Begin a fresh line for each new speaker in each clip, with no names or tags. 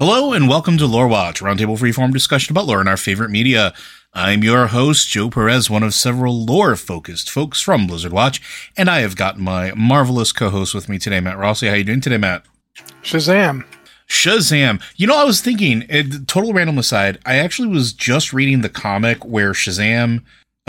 Hello and welcome to Lore Watch, a roundtable freeform discussion about lore and our favorite media. I'm your host, Joe Perez, one of several lore-focused folks from Blizzard Watch, and I have got my marvelous co-host with me today, Matt Rossi. How you doing today, Matt?
Shazam.
You know, I was thinking, total random aside, I actually was just reading the comic where Shazam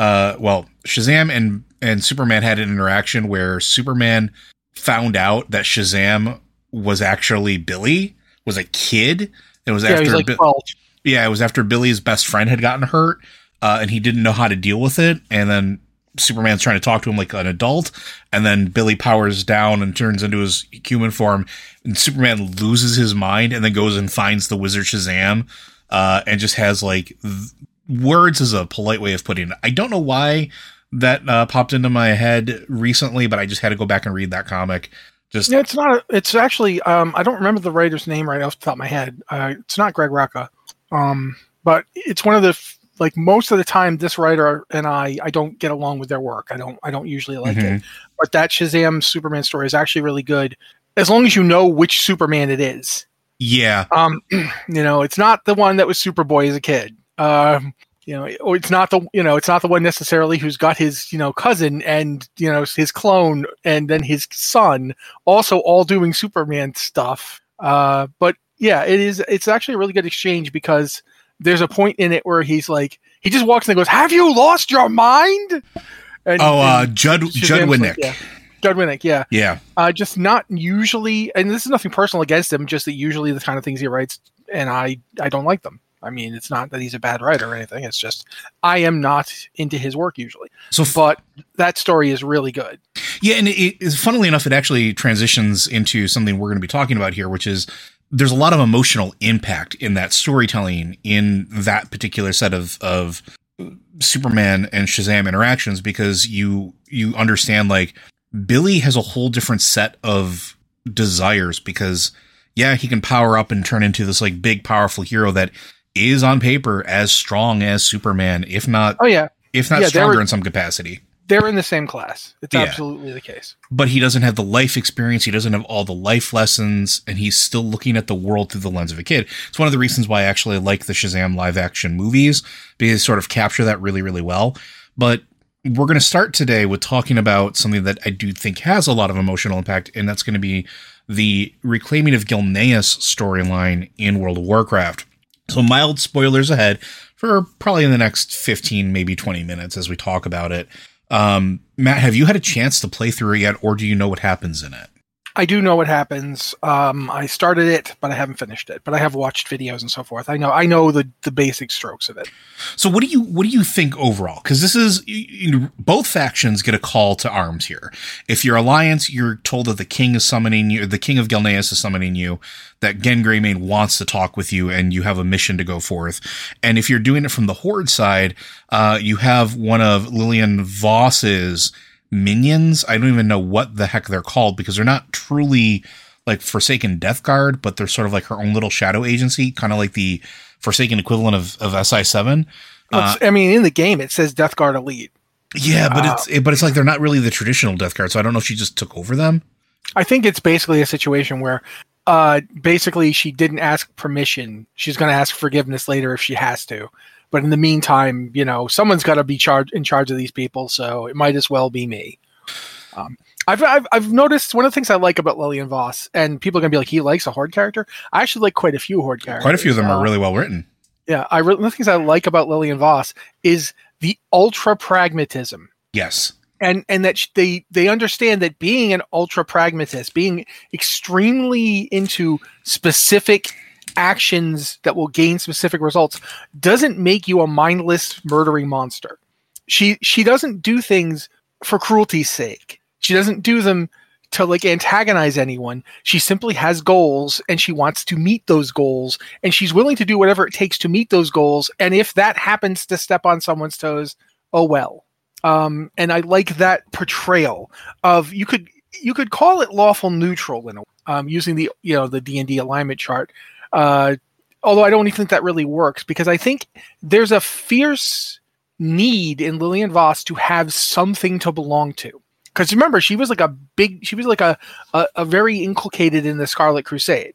and Superman had an interaction where Superman found out that Shazam was actually Billy, was a kid. It was after,
he was like 12.
It was after Billy's best friend had gotten hurt, and he didn't know how to deal with it. And then Superman's trying to talk to him like an adult, and then Billy powers down and turns into his human form, and Superman loses his mind and then goes and finds the wizard Shazam, and just has like words is a polite way of putting it. I don't know why that popped into my head recently, but I just had to go back and read that comic.
It's actually, I don't remember the writer's name right off the top of my head. It's not Greg Rucka. But it's one of the, most of the time this writer and I don't get along with their work. I don't usually like it. But that Shazam Superman story is actually really good, as long as you know which Superman it is.
Yeah.
It's not the one that was Superboy as a kid. Or it's not the one necessarily who's got his, cousin and, his clone and then his son also all doing Superman stuff. But yeah, it's actually a really good exchange because there's a point in it where he's like, he just walks in and goes, "Have you lost your mind?"
Judd Winnick.
Yeah. Judd Winnick, yeah.
Yeah.
Just not usually, and this is nothing personal against him, just that usually the kind of things he writes, and I don't like them. I mean, it's not that he's a bad writer or anything. It's just I am not into his work usually. But that story is really good.
Yeah, and funnily enough, it actually transitions into something we're going to be talking about here, which is there's a lot of emotional impact in that storytelling in that particular set of Superman and Shazam interactions, because you understand, like, Billy has a whole different set of desires because, yeah, he can power up and turn into this like big, powerful hero that is on paper as strong as Superman, if not stronger in some capacity.
They're in the same class. It's absolutely the case.
But he doesn't have the life experience. He doesn't have all the life lessons, and he's still looking at the world through the lens of a kid. It's one of the reasons why I actually like the Shazam live action movies, because they sort of capture that really, really well. But we're going to start today with talking about something that I do think has a lot of emotional impact, and that's going to be the reclaiming of Gilneas storyline in World of Warcraft. So mild spoilers ahead for probably in the next 15, maybe 20 minutes as we talk about it. Matt, have you had a chance to play through it yet, or do you know what happens in it?
I do know what happens. I started it, but I haven't finished it. But I have watched videos and so forth. I know the basic strokes of it. So
what do you think overall? Because this is both factions get a call to arms here. If you're Alliance, you're told that the king is summoning you, the king of Gilneas is summoning you, that Gen Greymane wants to talk with you, and you have a mission to go forth. And if you're doing it from the Horde side, you have one of Lillian Voss's minions. I don't even know what the heck they're called, because they're not truly like Forsaken Death Guard, but they're sort of like her own little shadow agency, kind of like the Forsaken equivalent of SI7.
In the game it says Death Guard Elite.
Yeah, but it's like they're not really the traditional Death Guard, so I don't know if she just took over them.
I think it's basically a situation where basically she didn't ask permission. She's going to ask forgiveness later if she has to. But in the meantime, someone's got to be in charge of these people, so it might as well be me. I've noticed one of the things I like about Lillian Voss, and people are going to be like, he likes a Horde character. I actually like quite a few Horde characters.
Quite a few of them are really well written.
Yeah, one of the things I like about Lillian Voss is the ultra pragmatism.
Yes.
And that they understand that being an ultra pragmatist, being extremely into specific actions that will gain specific results, doesn't make you a mindless murdering monster. She doesn't do things for cruelty's sake. She doesn't do them to antagonize anyone. She simply has goals, and she wants to meet those goals, and she's willing to do whatever it takes to meet those goals. And if that happens to step on someone's toes, oh well. And I like that portrayal of, you could call it lawful neutral in using the D&D alignment chart. Although I don't even think that really works, because I think there's a fierce need in Lillian Voss to have something to belong to. Because remember, she was a very inculcated in the Scarlet Crusade.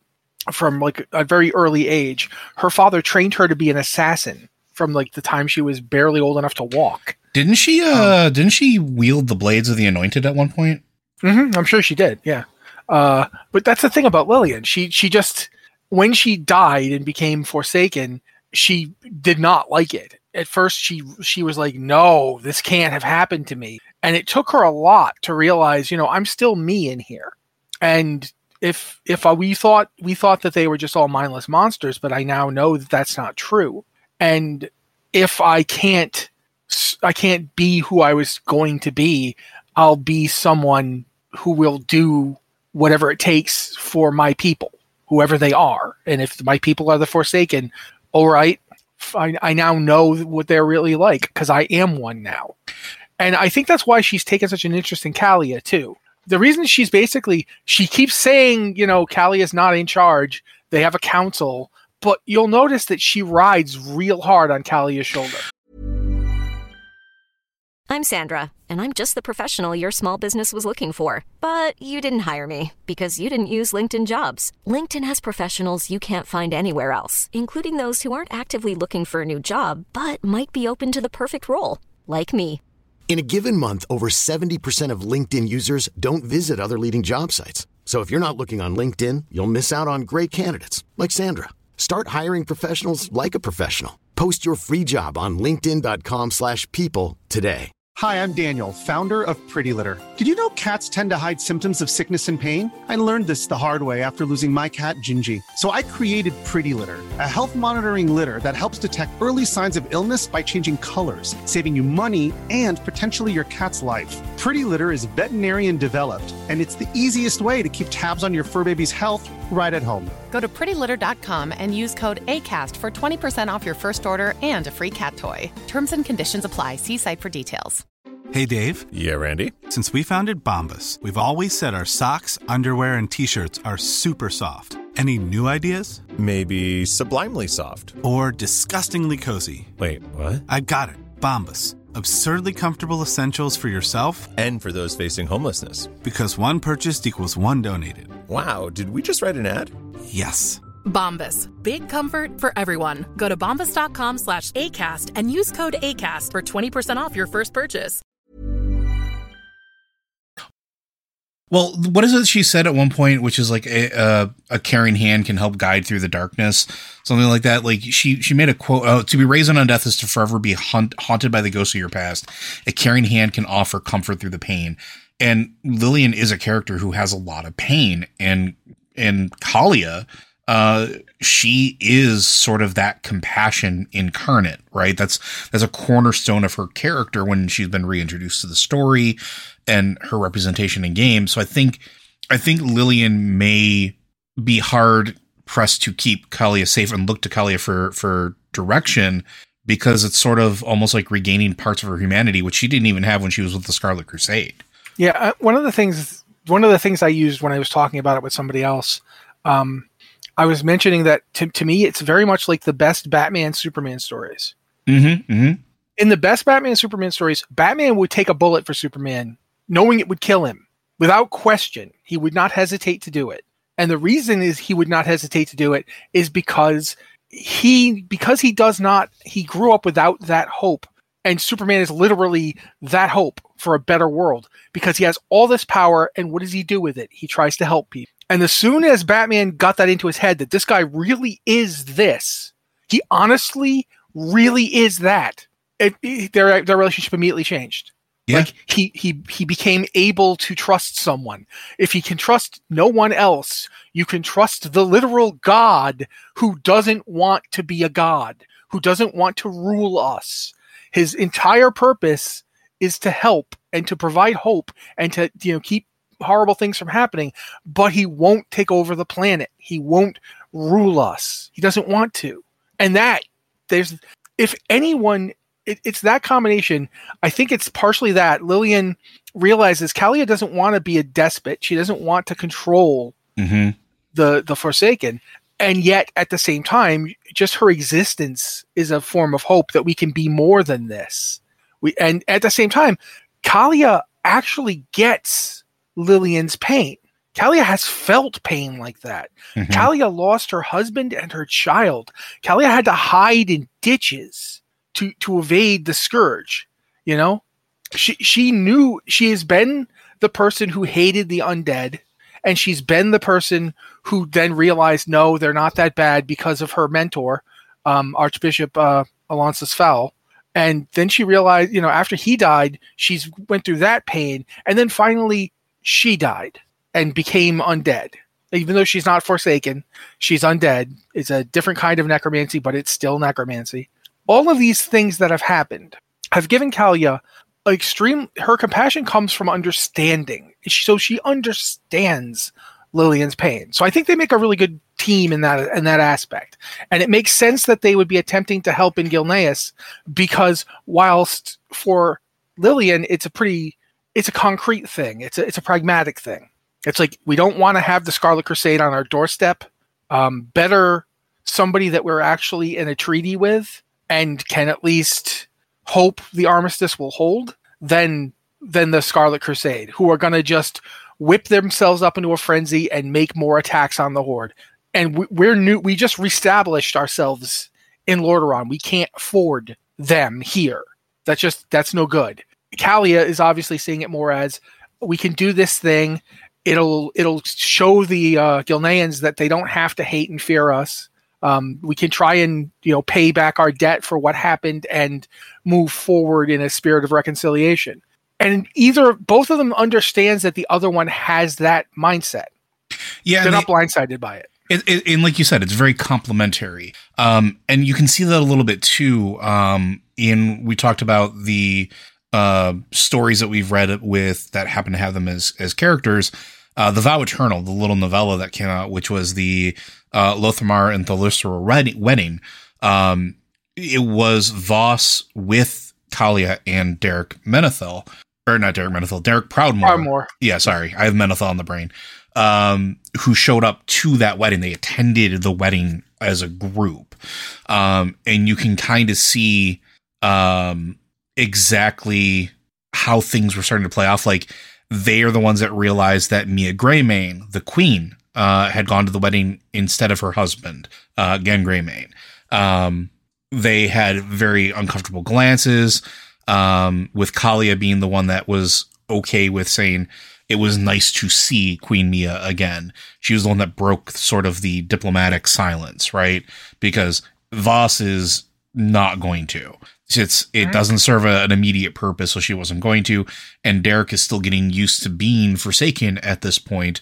from like a very early age. Her father trained her to be an assassin from like the time she was barely old enough to walk.
Didn't she wield the blades of the Anointed at one point?
I'm sure she did. Yeah. But that's the thing about Lillian. She just, when she died and became Forsaken, she did not like it. At first she was like, no, this can't have happened to me. And it took her a lot to realize, I'm still me in here. And if we thought that they were just all mindless monsters, but I now know that that's not true. And if I can't be who I was going to be, I'll be someone who will do whatever it takes for my people, whoever they are. And if my people are the Forsaken, all right, I now know what they're really like because I am one now. And I think that's why she's taken such an interest in Kalia too. The reason she keeps saying, Kalia's not in charge. They have a council, but you'll notice that she rides real hard on Kalia's shoulder.
I'm Sandra, and I'm just the professional your small business was looking for. But you didn't hire me because you didn't use LinkedIn Jobs. LinkedIn has professionals you can't find anywhere else, including those who aren't actively looking for a new job, but might be open to the perfect role, like me.
In a given month, over 70% of LinkedIn users don't visit other leading job sites. So if you're not looking on LinkedIn, you'll miss out on great candidates like Sandra. Start hiring professionals like a professional. Post your free job on linkedin.com/people today.
Hi, I'm Daniel, founder of Pretty Litter. Did you know cats tend to hide symptoms of sickness and pain? I learned this the hard way after losing my cat, Gingy. So I created Pretty Litter, a health monitoring litter that helps detect early signs of illness by changing colors, saving you money and potentially your cat's life. Pretty Litter is veterinarian developed, and it's the easiest way to keep tabs on your fur baby's health right at home.
Go to prettylitter.com and use code ACAST for 20% off your first order and a free cat toy. Terms and conditions apply. See site for details.
Hey, Dave.
Yeah, Randy.
Since we founded Bombas, we've always said our socks, underwear, and T-shirts are super soft. Any new ideas?
Maybe sublimely soft.
Or disgustingly cozy.
Wait, what?
I got it. Bombas. Absurdly comfortable essentials for yourself
and for those facing homelessness.
Because one purchased equals one donated.
Wow, did we just write an ad?
Yes.
Bombas. Big comfort for everyone. Go to bombas.com/ACAST and use code ACAST for 20% off your first purchase.
Well, what is it she said at one point, which is like a caring hand can help guide through the darkness, something like that. Like she made a quote: "To be raised on death is to forever be haunted by the ghosts of your past. A caring hand can offer comfort through the pain." And Lillian is a character who has a lot of pain, and Kalia, she is sort of that compassion incarnate, right? That's a cornerstone of her character when she's been reintroduced to the story and her representation in games. So I think Lillian may be hard pressed to keep Kalia safe and look to Kalia for direction, because it's sort of almost like regaining parts of her humanity, which she didn't even have when she was with the Scarlet Crusade.
Yeah. One of the things I used when I was talking about it with somebody else, I was mentioning that to me, it's very much like the best Batman Superman stories.
Mm-hmm, mm-hmm.
In the best Batman Superman stories, Batman would take a bullet for Superman, knowing it would kill him without question. He would not hesitate to do it. And the reason is he would not hesitate to do it is because he grew up without that hope. And Superman is literally that hope for a better world, because he has all this power. And what does he do with it? He tries to help people. And as soon as Batman got that into his head, that this guy really is this, he honestly really is that, their relationship immediately changed.
Yeah.
Like he became able to trust someone. If he can trust no one else, you can trust the literal God who doesn't want to be a god, who doesn't want to rule us. His entire purpose is to help and to provide hope and to keep horrible things from happening, but he won't take over the planet. He won't rule us. He doesn't want to. And if anyone, it's that combination. I think it's partially that Lillian realizes Kalia doesn't want to be a despot. She doesn't want to control the Forsaken. And yet at the same time, just her existence is a form of hope that we can be more than this. And at the same time, Kalia actually gets Lillian's pain. Kalia has felt pain like that. Kalia lost her husband and her child. Kalia had to hide in ditches to evade the scourge. You know, she knew she has been the person who hated the undead, and she's been the person who then realized, no, they're not that bad because of her mentor, Archbishop Alonsus Fowl. And then she realized, you know, after he died, she's went through that pain, and then finally she died and became undead. Even though she's not forsaken, she's undead. It's a different kind of necromancy, but it's still necromancy. All of these things that have happened have given Kalia her compassion comes from understanding. So she understands Lillian's pain. So I think they make a really good team in that aspect. And it makes sense that they would be attempting to help in Gilneas, because whilst for Lillian, it's a concrete thing. It's a pragmatic thing. It's like, we don't want to have the Scarlet Crusade on our doorstep. Better somebody that we're actually in a treaty with and can at least hope the armistice will hold than the Scarlet Crusade, who are going to just whip themselves up into a frenzy and make more attacks on the Horde. And we just reestablished ourselves in Lordaeron. We can't afford them here. That's no good. Kalia is obviously seeing it more as, we can do this thing. It'll show the Gilneans that they don't have to hate and fear us. We can try and, you know, pay back our debt for what happened and move forward in a spirit of reconciliation. And both of them understands that the other one has that mindset.
Yeah,
they're not blindsided by it.
And like you said, it's very complimentary. And you can see that a little bit too. We talked about the stories that we've read that happen to have them as characters. The Vow Eternal, the little novella that came out, which was the Lothamar and Thalustra wedding. It was Voss with Kalia and Derek Menethil, or not Derek Menethil, Derek Proudmoore. Yeah, sorry, I have Menethil on the brain. Who showed up to that wedding. They attended the wedding as a group. And you can kind of see exactly how things were starting to play off. Like, they are the ones that realized that Mia Greymane, the queen, had gone to the wedding instead of her husband, Gen Greymane. They had very uncomfortable glances, with Kalia being the one that was okay with saying it was nice to see Queen Mia again. She was the one that broke sort of the diplomatic silence, right? Because Voss is not going to. It doesn't serve an immediate purpose, so she wasn't going to. And Derek is still getting used to being Forsaken at this point.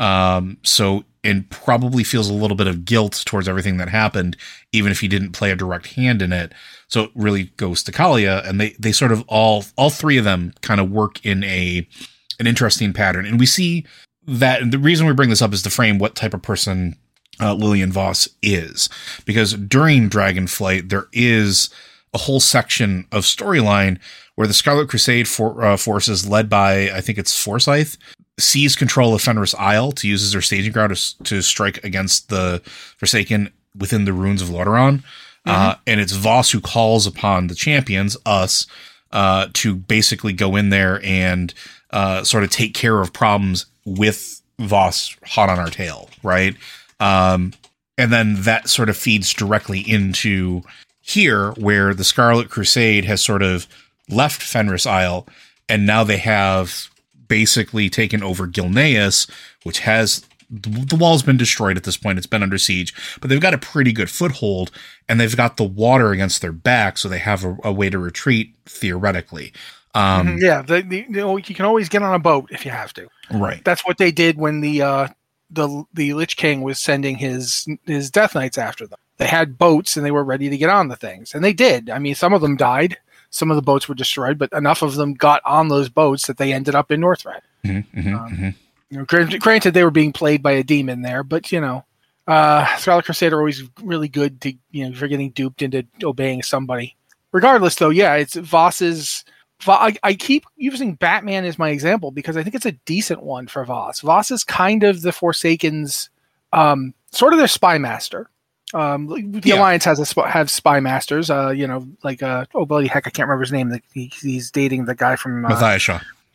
And probably feels a little bit of guilt towards everything that happened, even if he didn't play a direct hand in it. So it really goes to Kalia, and they sort of all three of them kind of work in an interesting pattern. And we see that, and the reason we bring this up is to frame what type of person Lillian Voss is, because during Dragonflight, there is a whole section of storyline where the Scarlet Crusade forces, led by, I think it's Forsyth, seize control of Fenris Isle to use as their staging ground to strike against the Forsaken within the ruins of Lordaeron. And it's Voss who calls upon the champions, us, to basically go in there and sort of take care of problems with Voss hot on our tail, right? And then that sort of feeds directly into here, where the Scarlet Crusade has sort of left Fenris Isle, and now they have basically taken over Gilneas, which has the wall's been destroyed at this point. It's been under siege, but they've got a pretty good foothold, and they've got the water against their back, so they have a way to retreat theoretically.
Yeah, you can always get on a boat if you have to.
Right.
That's what they did when the Lich King was sending his Death Knights after them. They had boats and they were ready to get on the things, and they did. I mean, some of them died, some of the boats were destroyed, but enough of them got on those boats that they ended up in Northrend. You know, granted, they were being played by a demon there, but Scarlet Crusade are always really good to for getting duped into obeying somebody. Regardless, though, yeah, it's Voss's. I keep using Batman as my example because I think it's a decent one for Voss. Voss is kind of the Forsaken's, sort of their spy master. The Alliance have spy masters. Like bloody heck, I can't remember his name. He's dating the guy from
Matthias Shaw.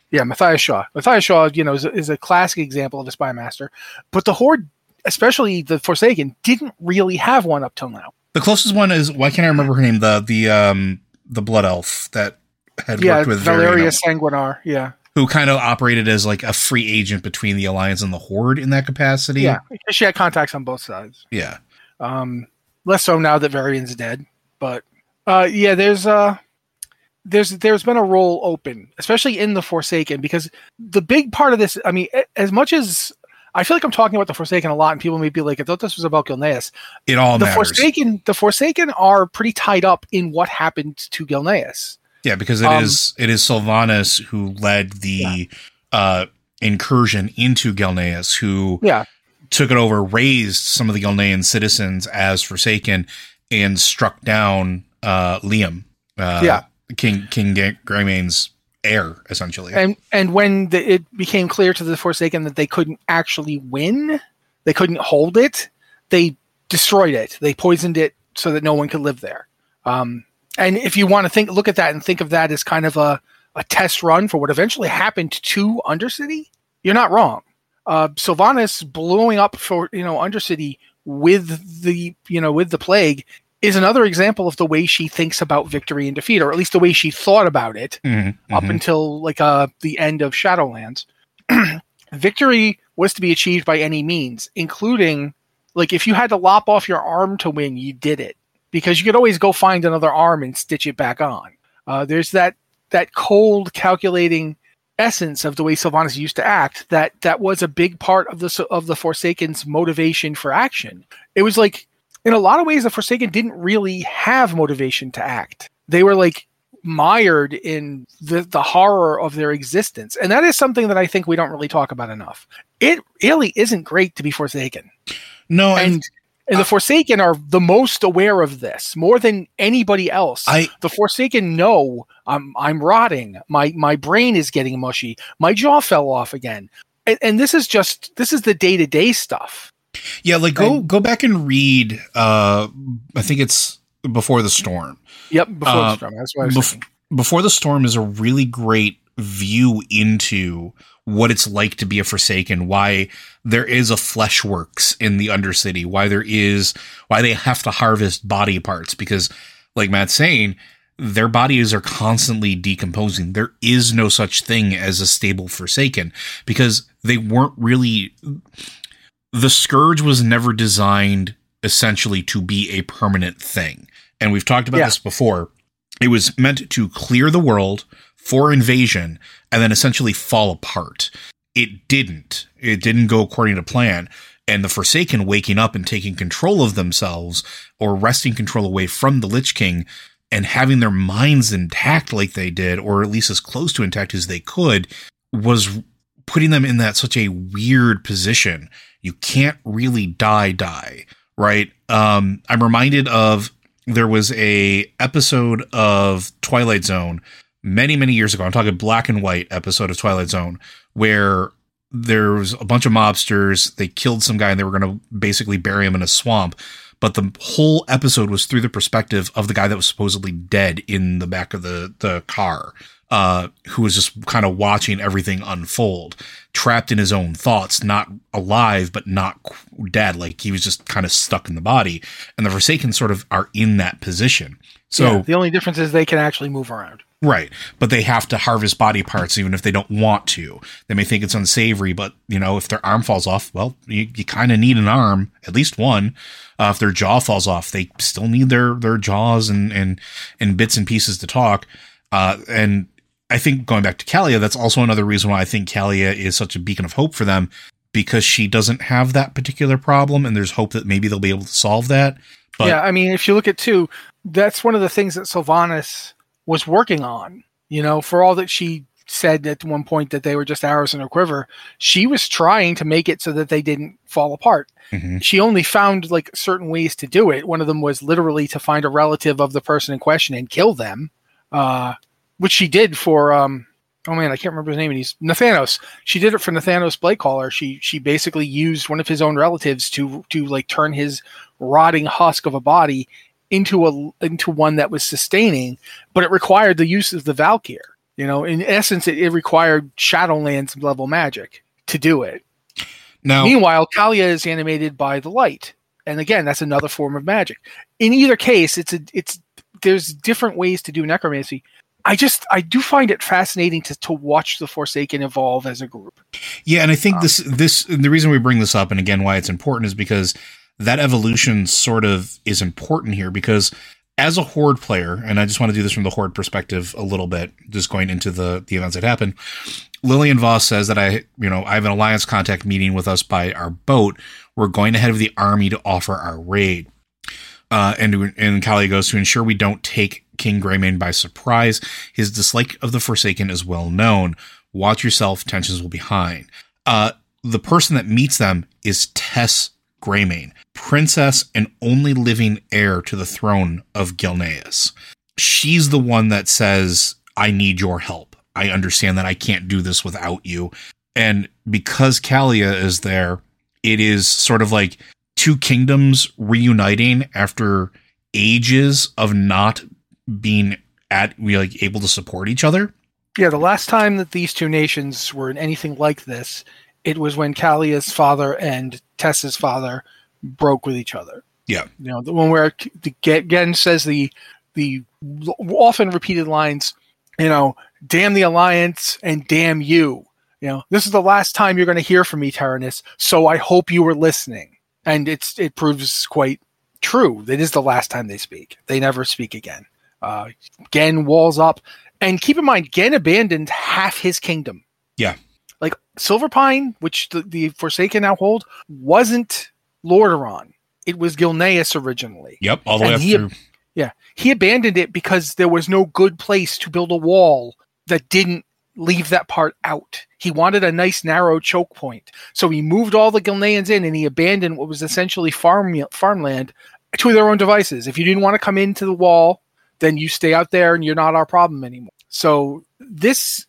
Yeah, Matthias Shaw. Matthias Shaw, is a classic example of a spy master. But the Horde, especially the Forsaken, didn't really have one up till now.
The closest one is, why can't I remember her name? The blood elf that had worked with
Valeria Sanguinar. Yeah.
Who kind of operated as like a free agent between the Alliance and the Horde in that capacity.
Yeah, she had contacts on both sides.
Yeah.
Less so now that Varian's dead, but there's been a role open, especially in the Forsaken, because the big part of this, I mean, as much as I feel like I'm talking about the Forsaken a lot, and people may be like, I thought this was about Gilneas.
It all matters.
The Forsaken are pretty tied up in what happened to Gilneas.
Yeah, because it is Sylvanas who led the incursion into Gilneas, who took it over, raised some of the Gilnean citizens as Forsaken, and struck down Liam, King Greymane's heir, essentially.
And when it became clear to the Forsaken that they couldn't actually win, they couldn't hold it, they destroyed it. They poisoned it so that no one could live there. And if you want to look at that and think of that as kind of a test run for what eventually happened to Undercity, you're not wrong. Sylvanas blowing up for Undercity with the plague is another example of the way she thinks about victory and defeat, or at least the way she thought about it up until the end of Shadowlands. Victory was to be achieved by any means, including if you had to lop off your arm to win, you did it. Because you could always go find another arm and stitch it back on. There's that cold, calculating essence of the way Sylvanas used to act. That was a big part of the Forsaken's motivation for action. It was in a lot of ways, the Forsaken didn't really have motivation to act. They were mired in the horror of their existence, and that is something that I think we don't really talk about enough. It really isn't great to be Forsaken.
No,
and the Forsaken are the most aware of this, more than anybody else. The Forsaken know I'm rotting. My brain is getting mushy. My jaw fell off again. And this is the day-to-day stuff.
Yeah, go back and read, I think it's Before the Storm.
Yep, Before the Storm. That's what I was saying.
Before the Storm is a really great view into what it's like to be a Forsaken, why there is a Fleshworks in the Undercity, why they have to harvest body parts, because like Matt's saying, their bodies are constantly decomposing. There is no such thing as a stable Forsaken, because they weren't really, the Scourge was never designed essentially to be a permanent thing. And we've talked about this before. It was meant to clear the world for invasion and then essentially fall apart. It didn't go according to plan. And the Forsaken waking up and taking control of themselves, or wresting control away from the Lich King and having their minds intact like they did, or at least as close to intact as they could, was putting them in such a weird position. You can't really die, right? I'm reminded of, there was a episode of Twilight Zone many, many years ago. I'm talking black and white episode of Twilight Zone, where there was a bunch of mobsters. They killed some guy and they were going to basically bury him in a swamp. But the whole episode was through the perspective of the guy that was supposedly dead in the back of the car, who was just kind of watching everything unfold, trapped in his own thoughts, not alive, but not dead. He was just kind of stuck in the body. And the Forsaken sort of are in that position. So
the only difference is they can actually move around.
Right. But they have to harvest body parts even if they don't want to. They may think it's unsavory, but if their arm falls off, well, you kind of need an arm, at least one. If their jaw falls off, they still need their jaws and bits and pieces to talk. And I think going back to Kalia, that's also another reason why I think Kalia is such a beacon of hope for them, because she doesn't have that particular problem. And there's hope that maybe they'll be able to solve that. But
yeah. I mean, if you look at too, that's one of the things that Sylvanas was working on, for all that she said at one point that they were just arrows in her quiver, she was trying to make it so that they didn't fall apart. Mm-hmm. She only found certain ways to do it. One of them was literally to find a relative of the person in question and kill them, which she did for, I can't remember his name. He's Nathanos. She did it for Nathanos Blakecaller. She basically used one of his own relatives to turn his rotting husk of a body into one that was sustaining, but it required the use of the Valkyr. In essence, it required Shadowlands level magic to do it.
Now,
meanwhile, Kalia is animated by the light, and again, that's another form of magic. In either case, there's different ways to do necromancy. I do find it fascinating to watch the Forsaken evolve as a group.
Yeah, and I think the reason we bring this up, and again why it's important, is because that evolution sort of is important here, because as a Horde player, and I just want to do this from the Horde perspective a little bit, just going into the events that happened, Lillian Voss says that I have an Alliance contact meeting with us by our boat. We're going ahead of the army to offer our raid. And Kalia goes, to ensure we don't take King Greymane by surprise. His dislike of the Forsaken is well known. Watch yourself, tensions will be high. The person that meets them is Tess Greymane, princess and only living heir to the throne of Gilneas. She's the one that says, I need your help. I understand that I can't do this without you. And because Kalia is there, it is sort of like two kingdoms reuniting after ages of not being able to support each other.
Yeah, the last time that these two nations were in anything like this, it was when Kalia's father and Tess's father broke with each other.
Yeah.
The one where Gen says the often repeated lines, damn the Alliance and damn you. This is the last time you're going to hear from me, Tyrannus, so I hope you were listening. And it proves quite true. It is the last time they speak. They never speak again. Gen walls up. And keep in mind, Gen abandoned half his kingdom.
Yeah.
Like Silverpine, which the Forsaken now hold, wasn't Lordaeron. It was Gilneas originally.
Yep, all the way up through.
Yeah. He abandoned it because there was no good place to build a wall that didn't leave that part out. He wanted a nice narrow choke point. So he moved all the Gilneans in and he abandoned what was essentially farmland to their own devices. If you didn't want to come into the wall, then you stay out there and you're not our problem anymore. So this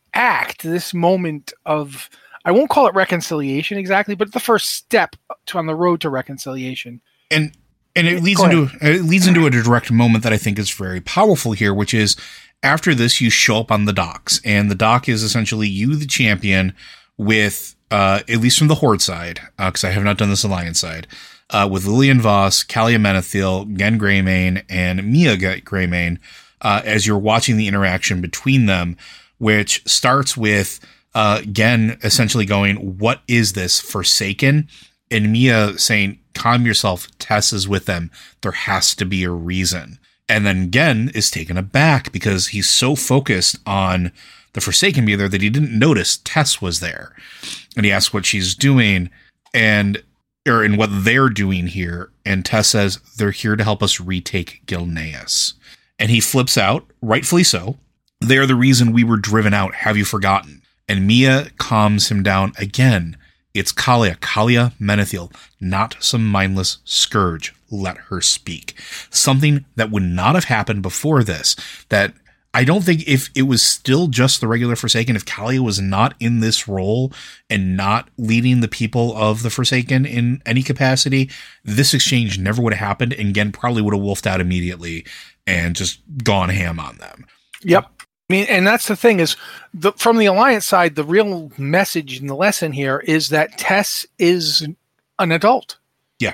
moment of, I won't call it reconciliation exactly, but the first step on the road to reconciliation. And it leads into a direct moment that I think is very powerful here, which is after this, you show up on the docks, and the dock is essentially you, the champion, with, at least from the Horde side, because I have not done this Alliance side, with Lillian Voss, Kalia Menethil, Gen Greymane, and Mia Greymane, as you're watching the interaction between them, which starts with Gen essentially going, what is this, Forsaken? And Mia saying, calm yourself, Tess is with them. There has to be a reason. And then Gen is taken aback because he's so focused on the Forsaken being there that he didn't notice Tess was there. And he asks what she's doing and what they're doing here. And Tess says, they're here to help us retake Gilneas. And he flips out, rightfully so. They're the reason we were driven out. Have you forgotten? And Mia calms him down again. It's Kalia Menethil, not some mindless scourge. Let her speak. Something that would not have happened before this. That I don't think if it was still just the regular Forsaken, if Kalia was not in this role and not leading the people of the Forsaken in any capacity, this exchange never would have happened, and Gen probably would have wolfed out immediately and just gone ham on them. Yep. I mean, and that's the thing is, from the Alliance side, the real message in the lesson here is that Tess is an adult.
Yeah.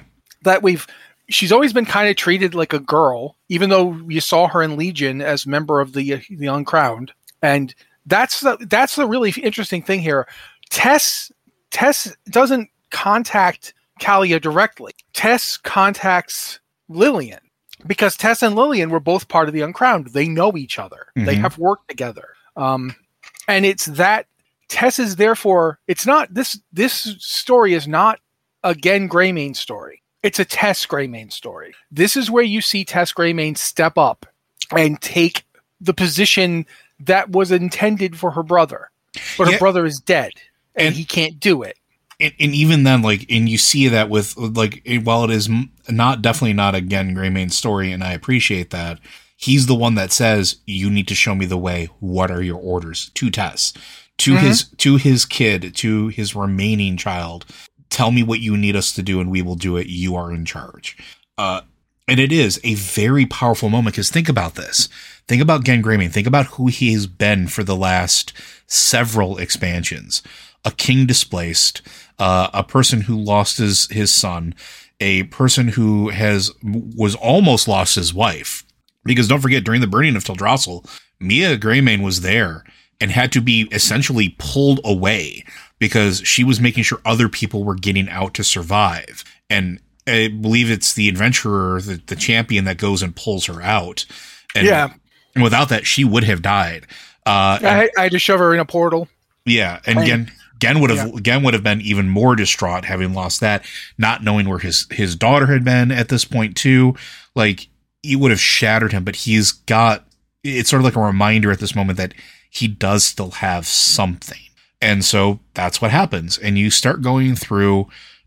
She's always been kind of treated like a girl, even though you saw her in Legion as member of the Uncrowned. And that's the really interesting thing here. Tess doesn't contact Kalia directly. Tess contacts Lillian. Because Tess and Lillian were both part of the Uncrowned. They know each other. Mm-hmm. They have worked together. And it's that Tess is therefore, it's not, this story is not a Gen Greymane story. It's a Tess Greymane story. This is where you see Tess Greymane step up and take the position that was intended for her brother. But her brother is dead and he can't do it.
And even then, and you see that with, while it is definitely not a Gen Greymane story, and I appreciate that, he's the one that says, you need to show me the way. What are your orders? To Tess. To his kid, to his remaining child. Tell me what you need us to do, and we will do it. You are in charge. And it is a very powerful moment, because think about this. Think about Gen Greymane. Think about who he has been for the last several expansions. A king displaced, a person who lost his son, a person who was almost lost his wife. Because don't forget, during the burning of Teldrassil, Mia Greymane was there and had to be essentially pulled away because she was making sure other people were getting out to survive. And I believe it's the adventurer, the champion, that goes and pulls her out. And without that, she would have died.
I had to shove her in a portal.
Yeah, and Gen would have been even more distraught, having lost that, not knowing where his daughter had been at this point too. Like, it would have shattered him. But it's sort of like a reminder at this moment that he does still have something. And so that's what happens. And you start going through,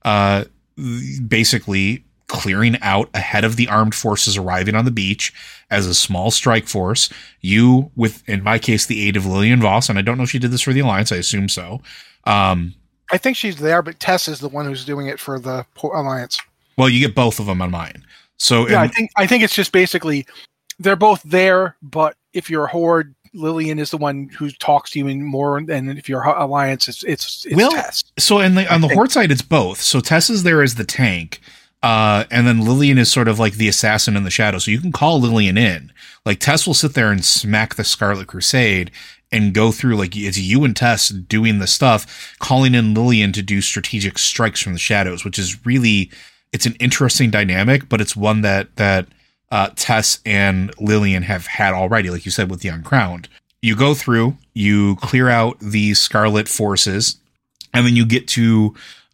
basically clearing out ahead of the armed forces arriving on the beach as a small strike force. You, with, in my case, the aid of Lillian Voss, and I don't know if she did this for the Alliance, I assume so.
I think she's there, but Tess is the one who's doing it for the Alliance.
Well, you get both of them on mine. So
yeah, I think it's just basically they're both there, but if you're a Horde, Lillian is the one who talks to you more, and if you're Alliance, it's Tess.
So on the Horde side, it's both. So Tess is there as the tank, and then Lillian is sort of like the assassin in the shadow. So you can call Lillian in. Like, Tess will sit there and smack the Scarlet Crusade and go through, like, it's you and Tess doing the stuff, calling in Lillian to do strategic strikes from the shadows, which is really, it's an interesting dynamic, but it's one that Tess and Lillian have had already, like you said, with the Uncrowned. You go through, you clear out the Scarlet forces, and then you get to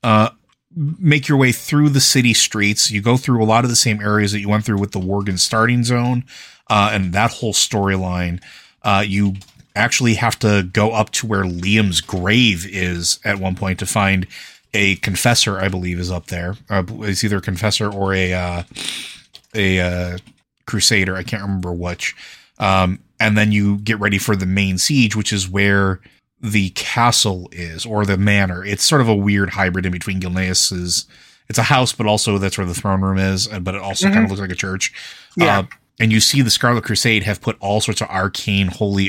make your way through the city streets. You go through a lot of the same areas that you went through with the Worgen starting zone, and that whole storyline. You actually have to go up to where Liam's grave is at one point to find a confessor, I believe, is up there. It's either a confessor or a crusader. I can't remember which. And then you get ready for the main siege, which is where the castle is, or the manor. It's sort of a weird hybrid in between Gilneas's. It's a house, but also that's where the throne room is, but it also kind of looks like a church.
Yeah.
And you see the Scarlet Crusade have put all sorts of arcane,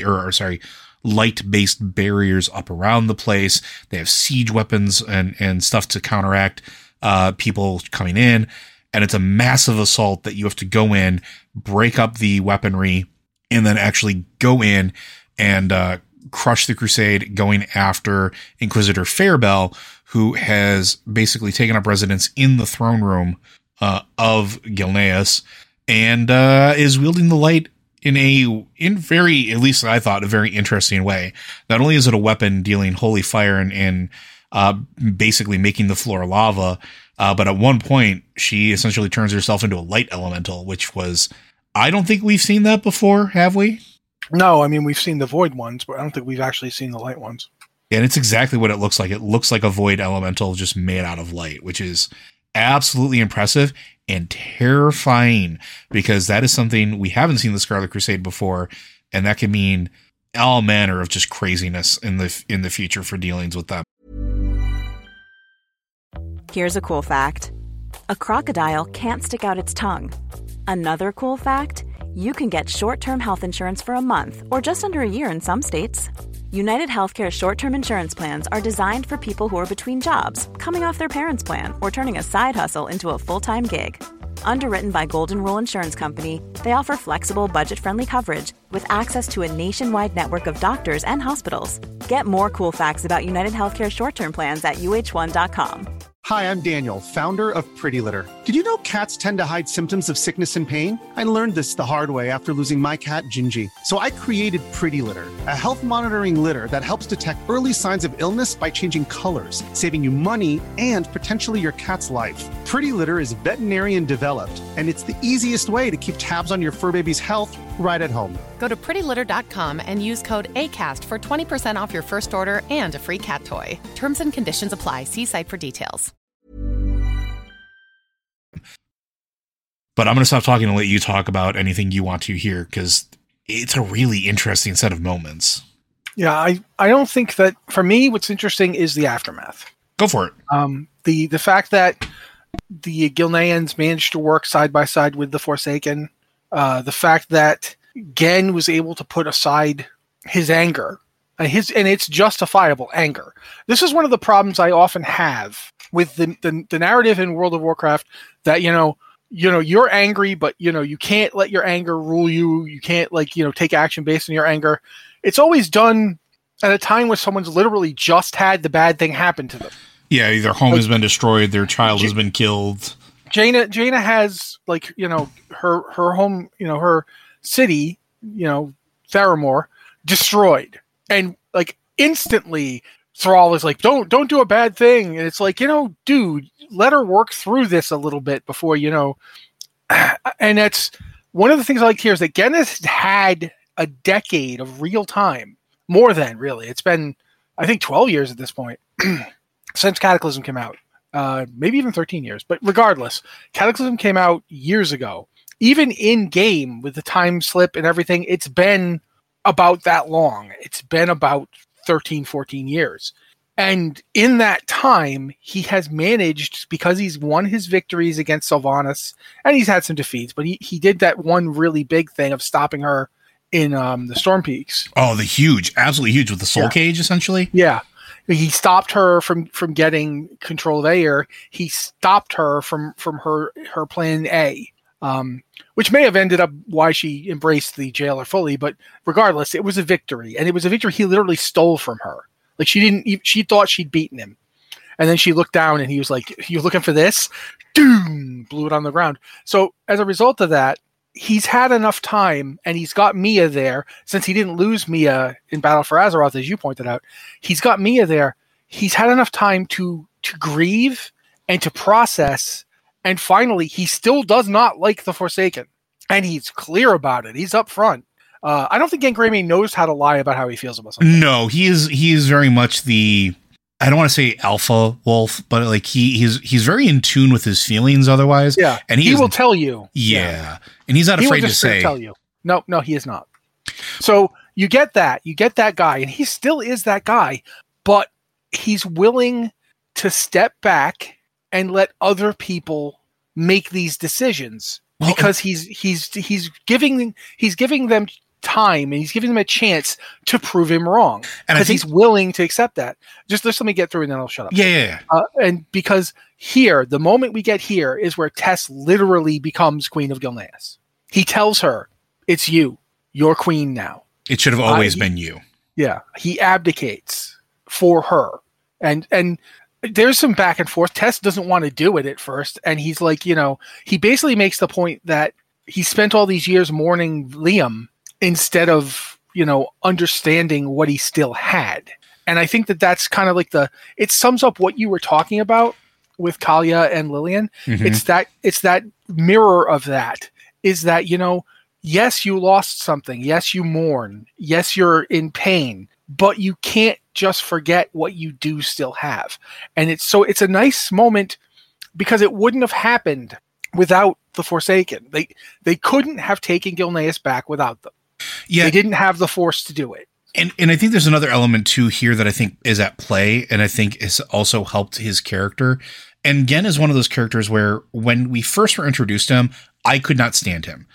light-based barriers up around the place. They have siege weapons and stuff to counteract people coming in. And it's a massive assault that you have to go in, break up the weaponry, and then actually go in and crush the Crusade, going after Inquisitor Fairbell, who has basically taken up residence in the throne room of Gilneas, and is wielding the light in very, at least I thought, a very interesting way. Not only is it a weapon dealing holy fire and basically making the floor lava, but at one point she essentially turns herself into a light elemental, which was, I don't think we've seen that before, have we?
No, I mean, we've seen the void ones, but I don't think we've actually seen the light ones.
And it's exactly what it looks like. It looks like a void elemental just made out of light, which is absolutely impressive and terrifying, because that is something we haven't seen the Scarlet Crusade before, and that can mean all manner of just craziness in the future for dealings with them.
Here's a cool fact. A crocodile can't stick out its tongue. Another cool fact, you can get short-term health insurance for a month or just under a year in some states. United Healthcare short-term insurance plans are designed for people who are between jobs, coming off their parents' plan, or turning a side hustle into a full-time gig. Underwritten by Golden Rule Insurance Company, they offer flexible, budget-friendly coverage with access to a nationwide network of doctors and hospitals. Get more cool facts about United Healthcare short-term plans at uh1.com.
Hi, I'm Daniel, founder of Pretty Litter. Did you know cats tend to hide symptoms of sickness and pain? I learned this the hard way after losing my cat, Gingy. So I created Pretty Litter, a health monitoring litter that helps detect early signs of illness by changing colors, saving you money and potentially your cat's life. Pretty Litter is veterinarian developed, and it's the easiest way to keep tabs on your fur baby's health right at home.
Go to prettylitter.com and use code ACAST for 20% off your first order and a free cat toy. Terms and conditions apply. See site for details.
But I'm going to stop talking and let you talk about anything you want to hear, because it's a really interesting set of moments.
Yeah, I don't think that, for me, what's interesting is the aftermath.
Go for it.
The fact that the Gilneans managed to work side by side with the Forsaken, the fact that Gen was able to put aside his anger, and it's justifiable anger. This is one of the problems I often have with the narrative in World of Warcraft, that you're angry, but you can't let your anger rule you. You can't take action based on your anger. It's always done at a time when someone's literally just had the bad thing happen to them.
Yeah, their home has been destroyed, their child has been killed.
Jaina has her home, her city, Theramore, destroyed, and instantly Thrall is like, don't do a bad thing, and it's like, dude, let her work through this a little bit before and that's one of the things I like here is that Gen has had a decade of real time, more than really. It's been, I think, 12 years at this point since Cataclysm came out, maybe even 13 years. But regardless, Cataclysm came out years ago. Even in game with the time slip and everything, it's been about that long. It's been about 13, 14 years. And in that time, he has managed, because he's won his victories against Sylvanas, and he's had some defeats, but he did that one really big thing of stopping her in the Storm Peaks.
Oh, absolutely huge with the Soul Cage, essentially.
Yeah. He stopped her from getting control of Aeir. He stopped her from her plan A, which may have ended up why she embraced the jailer fully. But regardless, it was a victory, and it was a victory he literally stole from her. She thought she'd beaten him, and then she looked down, and he was like, "You looking for this?" Doom! Blew it on the ground. So as a result of that, he's had enough time, and he's got Mia there. Since he didn't lose Mia in Battle for Azeroth, as you pointed out, he's got Mia there. He's had enough time to grieve and to process, and finally, he still does not like the Forsaken, and he's clear about it. He's up front. I don't think Gangrene knows how to lie about how he feels about something.
No, he is very much the, I don't want to say alpha wolf, but he's very in tune with his feelings otherwise.
Yeah.
And
he will tell you.
Yeah. And he's not afraid to say.
Tell you. No, he is not. So you get that guy, and he still is that guy, but he's willing to step back and let other people make these decisions, because he's giving them time, and he's giving them a chance to prove him wrong, because he's willing to accept that. Just let me get through, and then I'll shut up.
Yeah.
And because here, the moment we get here is where Tess literally becomes Queen of Gilneas. He tells her, "It's you're queen now.
It should have always been you."
Yeah, he abdicates for her, and there's some back and forth. Tess doesn't want to do it at first, and he's like, he basically makes the point that he spent all these years mourning Liam instead of, understanding what he still had. And I think that that's kind of it sums up what you were talking about with Kalia and Lillian. Mm-hmm. It's that mirror of that, is that, yes, you lost something. Yes, you mourn. Yes, you're in pain, but you can't just forget what you do still have. And it's a nice moment, because it wouldn't have happened without the Forsaken. They couldn't have taken Gilneas back without them. Yeah, they didn't have the force to do it.
And I think there's another element too here that I think is at play, and I think has also helped his character. And Gen is one of those characters where when we first were introduced to him, I could not stand him.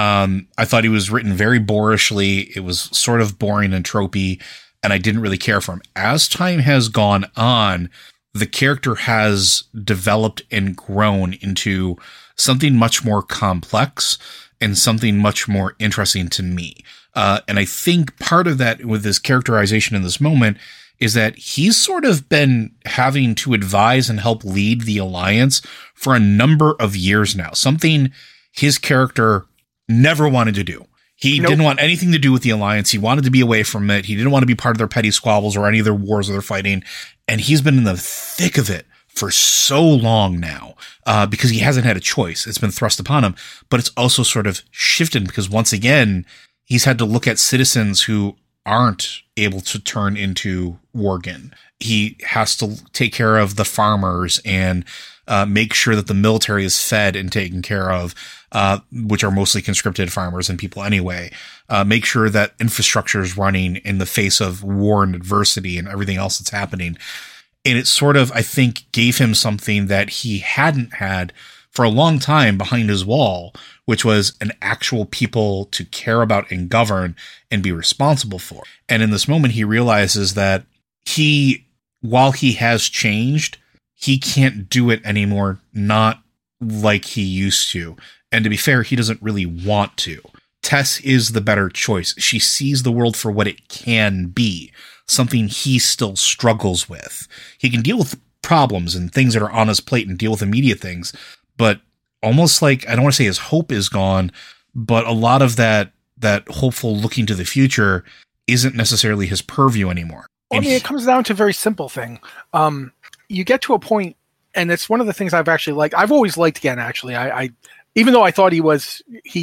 I thought he was written very boorishly. It was sort of boring and tropey, and I didn't really care for him. As time has gone on, the character has developed and grown into something much more complex and something much more interesting to me. And I think part of that with his characterization in this moment is that he's sort of been having to advise and help lead the Alliance for a number of years now, something his character never wanted to do. He didn't want anything to do with the Alliance. He wanted to be away from it. He didn't want to be part of their petty squabbles or any of their wars that they're fighting. And he's been in the thick of it for so long now, because he hasn't had a choice. It's been thrust upon him, but it's also sort of shifted, because once again, he's had to look at citizens who aren't able to turn into Worgen. He has to take care of the farmers and make sure that the military is fed and taken care of, which are mostly conscripted farmers and people anyway. Make sure that infrastructure is running in the face of war and adversity and everything else that's happening. And it sort of, I think, gave him something that he hadn't had for a long time behind his wall, which was an actual people to care about and govern and be responsible for. And in this moment, he realizes that while he has changed, he can't do it anymore, not like he used to. And to be fair, he doesn't really want to. Tess is the better choice. She sees the world for what it can be, something he still struggles with. He can deal with problems and things that are on his plate and deal with immediate things, but almost like, I don't want to say his hope is gone, but a lot of that hopeful looking to the future isn't necessarily his purview anymore.
Well, I mean, it comes down to a very simple thing. You get to a point, and it's one of the things I've actually liked. I've always liked Genn, actually. I even though I thought he was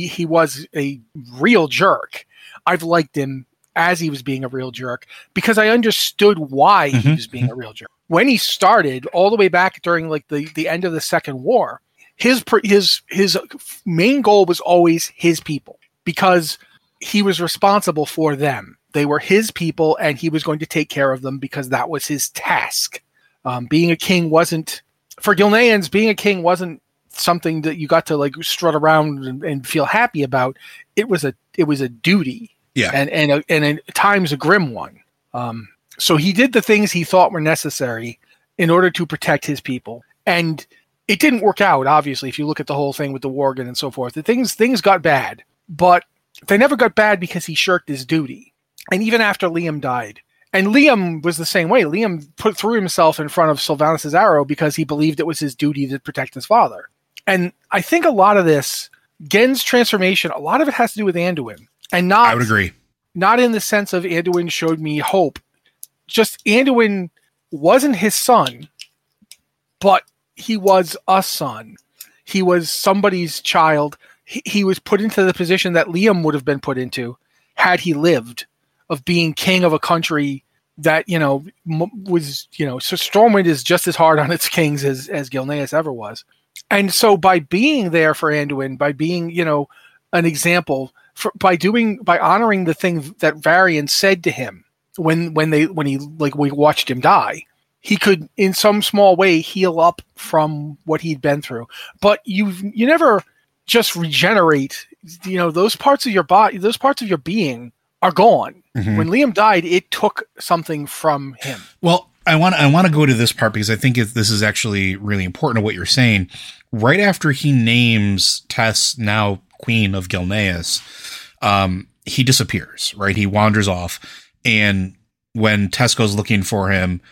a real jerk, I've liked him as he was being a real jerk because I understood why he was being a real jerk. When he started, all the way back during like the end of the Second War, his main goal was always his people because he was responsible for them. They were his people, and he was going to take care of them because that was his task. Being a king wasn't, for Gilneans, being a king wasn't something that you got to like strut around and feel happy about. It was a duty, and at times a grim one. So he did the things he thought were necessary in order to protect his people, and it didn't work out. Obviously, if you look at the whole thing with the Worgen and so forth, things got bad, but they never got bad because he shirked his duty. And even after Liam died, and Liam was the same way. Liam threw himself in front of Sylvanas' arrow because he believed it was his duty to protect his father. And I think a lot of this, Genn's transformation, a lot of it has to do with Anduin. And not,
I would agree.
Not in the sense of Anduin showed me hope. Just Anduin wasn't his son, but he was a son. He was somebody's child. He was put into the position that Liam would have been put into had he lived, of being king of a country that, was, so Stormwind is just as hard on its kings as Gilneas ever was. And so by being there for Anduin, by being, an example, by honoring the thing that Varian said to him when we watched him die, he could in some small way heal up from what he'd been through. But you never just regenerate, those parts of your body, those parts of your being are gone. Mm-hmm. When Liam died, it took something from him.
Well, I want to go to this part because I think this is actually really important to what you're saying. Right after he names Tess, now Queen of Gilneas, he disappears, right? He wanders off. And when Tess goes looking for him,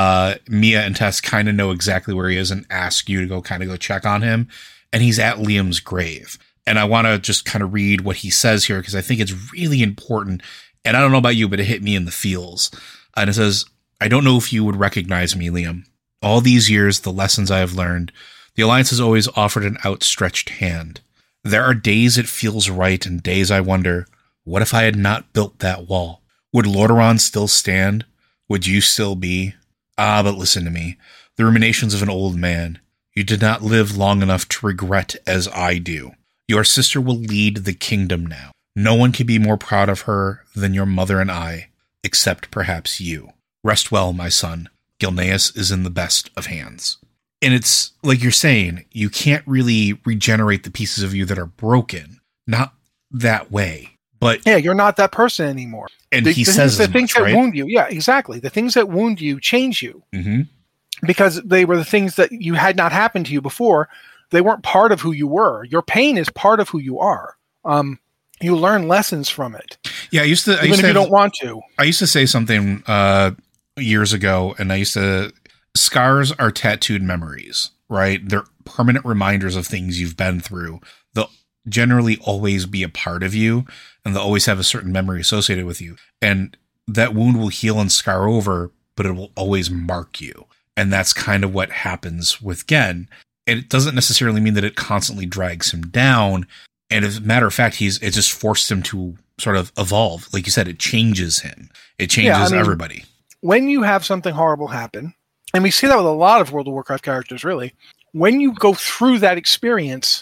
Mia and Tess kind of know exactly where he is and ask you to go check on him. And he's at Liam's grave. And I want to just kind of read what he says here because I think it's really important. And I don't know about you, but it hit me in the feels. And it says, "I don't know if you would recognize me, Liam. All these years, the lessons I have learned, the Alliance has always offered an outstretched hand. There are days it feels right and days I wonder, what if I had not built that wall? Would Lordaeron still stand? Would you still be? Ah, but listen to me. The ruminations of an old man. You did not live long enough to regret as I do. Your sister will lead the kingdom now. No one can be more proud of her than your mother and I, except perhaps you. Rest well, my son. Gilneas is in the best of hands." And it's like you're saying, you can't really regenerate the pieces of you that are broken. Not that way. But
yeah, you're not that person anymore.
And he says
the things that wound you. Yeah, exactly. The things that wound you change you.
Mm-hmm.
Because they were the things that you had not happened to you before. They weren't part of who you were. Your pain is part of who you are. You learn lessons from it.
Yeah,
even if you don't want to.
I used to say something years ago, and scars are tattooed memories, right? They're permanent reminders of things you've been through. They'll generally always be a part of you, and they'll always have a certain memory associated with you. And that wound will heal and scar over, but it will always mark you. And that's kind of what happens with Genn. And it doesn't necessarily mean that it constantly drags him down. And as a matter of fact, it just forced him to sort of evolve. Like you said, it changes him. It changes everybody.
When you have something horrible happen, and we see that with a lot of World of Warcraft characters, really, when you go through that experience,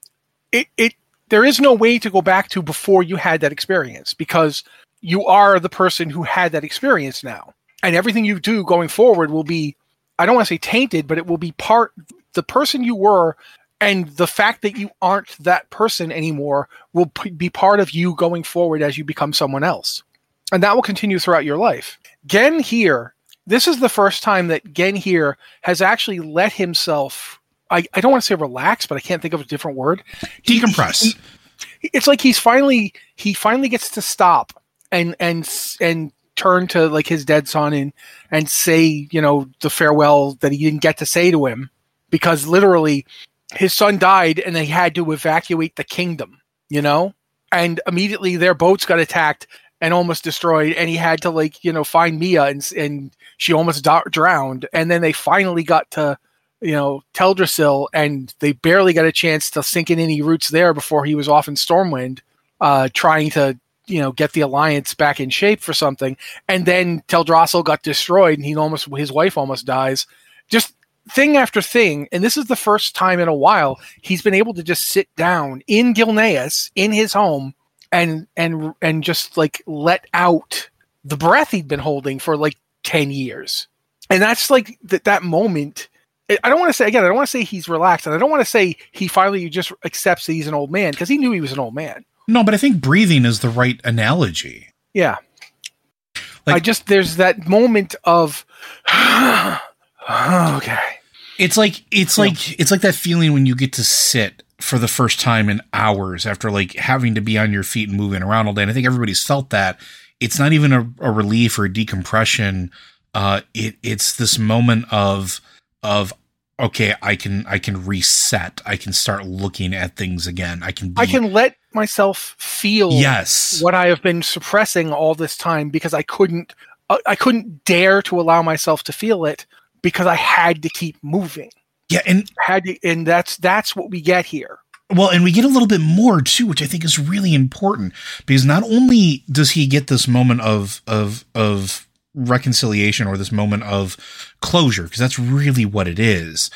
there is no way to go back to before you had that experience because you are the person who had that experience now. And everything you do going forward will be I don't want to say tainted, but it will be the person you were, and the fact that you aren't that person anymore will be part of you going forward as you become someone else. And that will continue throughout your life. Gen here, this is the first time that Gen here has actually let himself, I don't want to say relax, but I can't think of a different word.
Decompress.
It's like he finally gets to stop and turn to like his dead son and say, the farewell that he didn't get to say to him, because literally his son died and they had to evacuate the kingdom, and immediately their boats got attacked and almost destroyed, and he had to find Mia and she almost drowned, and then they finally got to Teldrassil, and they barely got a chance to sink in any roots there before he was off in Stormwind, trying to get the Alliance back in shape for something, and then Teldrassil got destroyed, and his wife almost dies. Just thing after thing, and this is the first time in a while he's been able to just sit down in Gilneas in his home and just let out the breath he'd been holding for 10 years. And that's that moment. I don't want to say he's relaxed, and I don't want to say he finally just accepts that he's an old man, because he knew he was an old man.
No, but I think breathing is the right analogy.
Yeah. There's that moment of, okay. It's like that feeling when you get to sit for the first time in hours after having to be on your feet and moving around all day. And I think everybody's felt that. It's not even a relief or a decompression. It's this moment of okay, I can reset. I can start looking at things again. I can let myself feel what I have been suppressing all this time, because I couldn't dare to allow myself to feel it, because I had to keep moving. Yeah, and that's what we get here. Well, and we get a little bit more too, which I think is really important, because not only does he get this moment of reconciliation, or this moment of closure, because that's really what it is.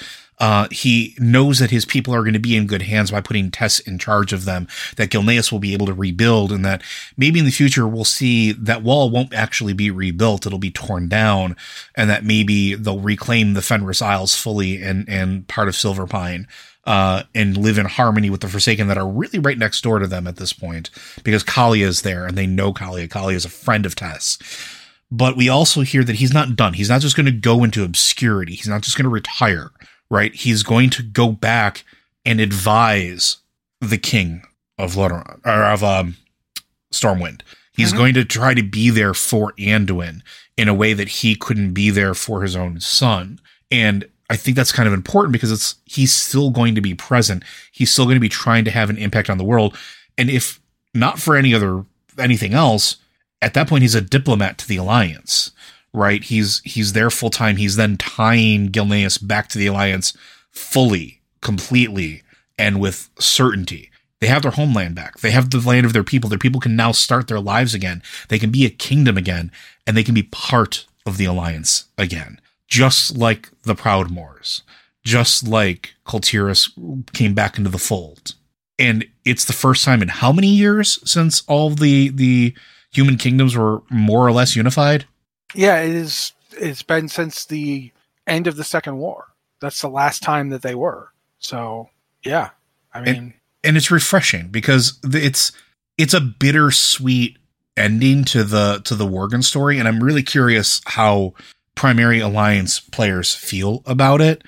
He knows that his people are going to be in good hands by putting Tess in charge of them, that Gilneas will be able to rebuild, and that maybe in the future we'll see that wall won't actually be rebuilt. It'll be torn down, and that maybe they'll reclaim the Fenris Isles fully and part of Silverpine, and live in harmony with the Forsaken that are really right next door to them at this point, because Kalia is there and they know Kalia. Kalia is a friend of Tess. But we also hear that he's not done. He's not just going to go into obscurity. He's not just going to retire, right? He's going to go back and advise the king of Lordaeron, or of Stormwind. He's going to try to be there for Anduin in a way that he couldn't be there for his own son. And I think that's kind of important, because he's still going to be present. He's still going to be trying to have an impact on the world. And if not for anything else, at that point, he's a diplomat to the Alliance, right? He's there full time. He's then tying Gilneas back to the Alliance fully, completely, and with certainty. They have their homeland back. They have the land of their people. Their people can now start their lives again. They can be a kingdom again, and they can be part of the Alliance again. Just like the Proudmoors, just like Kul Tiras came back into the fold. And it's the first time in how many years since all the human kingdoms were more or less unified? Yeah, it is. It's been since the end of the Second War. That's the last time that they were. So, yeah. I mean, and it's refreshing, because it's a bittersweet ending to the Worgen story, and I'm really curious how Primary Alliance players feel about it.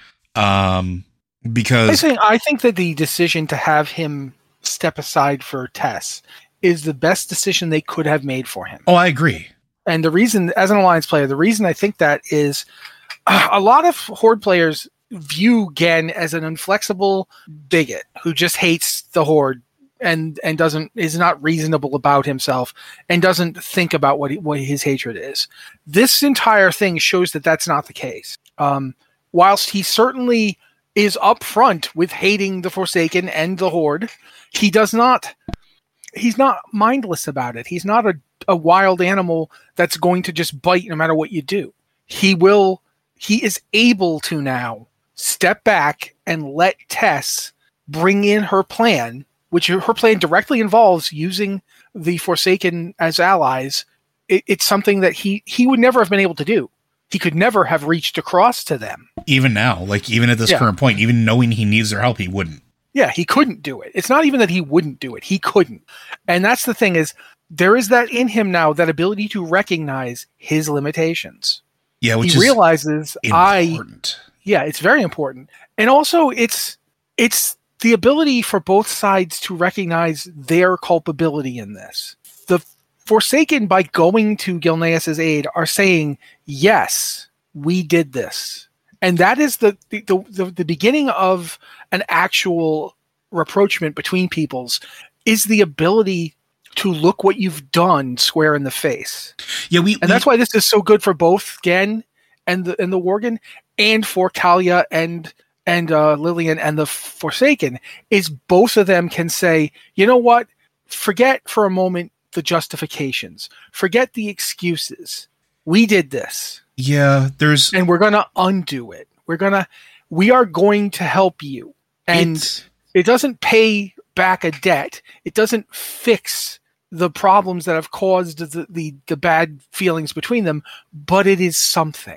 Because I think that the decision to have him step aside for Tess is the best decision they could have made for him. Oh, I agree. And the reason, as an Alliance player, the reason I think that is a lot of Horde players view Gen as an inflexible bigot who just hates the Horde and is not reasonable about himself and doesn't think about what his hatred is. This entire thing shows that that's not the case. Whilst he certainly is upfront with hating the Forsaken and the Horde, he's not mindless about it. He's not a wild animal that's going to just bite no matter what you do. He is able to now step back and let Tess bring in her plan, which her plan directly involves using the Forsaken as allies. It's something that he would never have been able to do. he could never have reached across to them.
Even now, like even at this current point, even knowing he needs their help, he wouldn't.
Yeah, he couldn't do it. It's not even that he wouldn't do it. He couldn't. And that's the thing is, there is that in him now, that ability to recognize his limitations.
Yeah, which
he
is
realizes
important.
Yeah, it's very important. And also it's the ability for both sides to recognize their culpability in this. The Forsaken, by going to Gilneas' aid, are saying, yes, we did this. And that is the beginning of an actual rapprochement between peoples, is the ability to look what you've done square in the face.
Yeah,
that's why this is so good for both Gen and the Worgen, and for Talia and Lillian and the Forsaken, is both of them can say, you know what? Forget for a moment the justifications. Forget the excuses. We did this.
Yeah, and
we're going to undo it. We are going to help you. And it doesn't pay back a debt. It doesn't fix the problems that have caused the bad feelings between them, but it is something.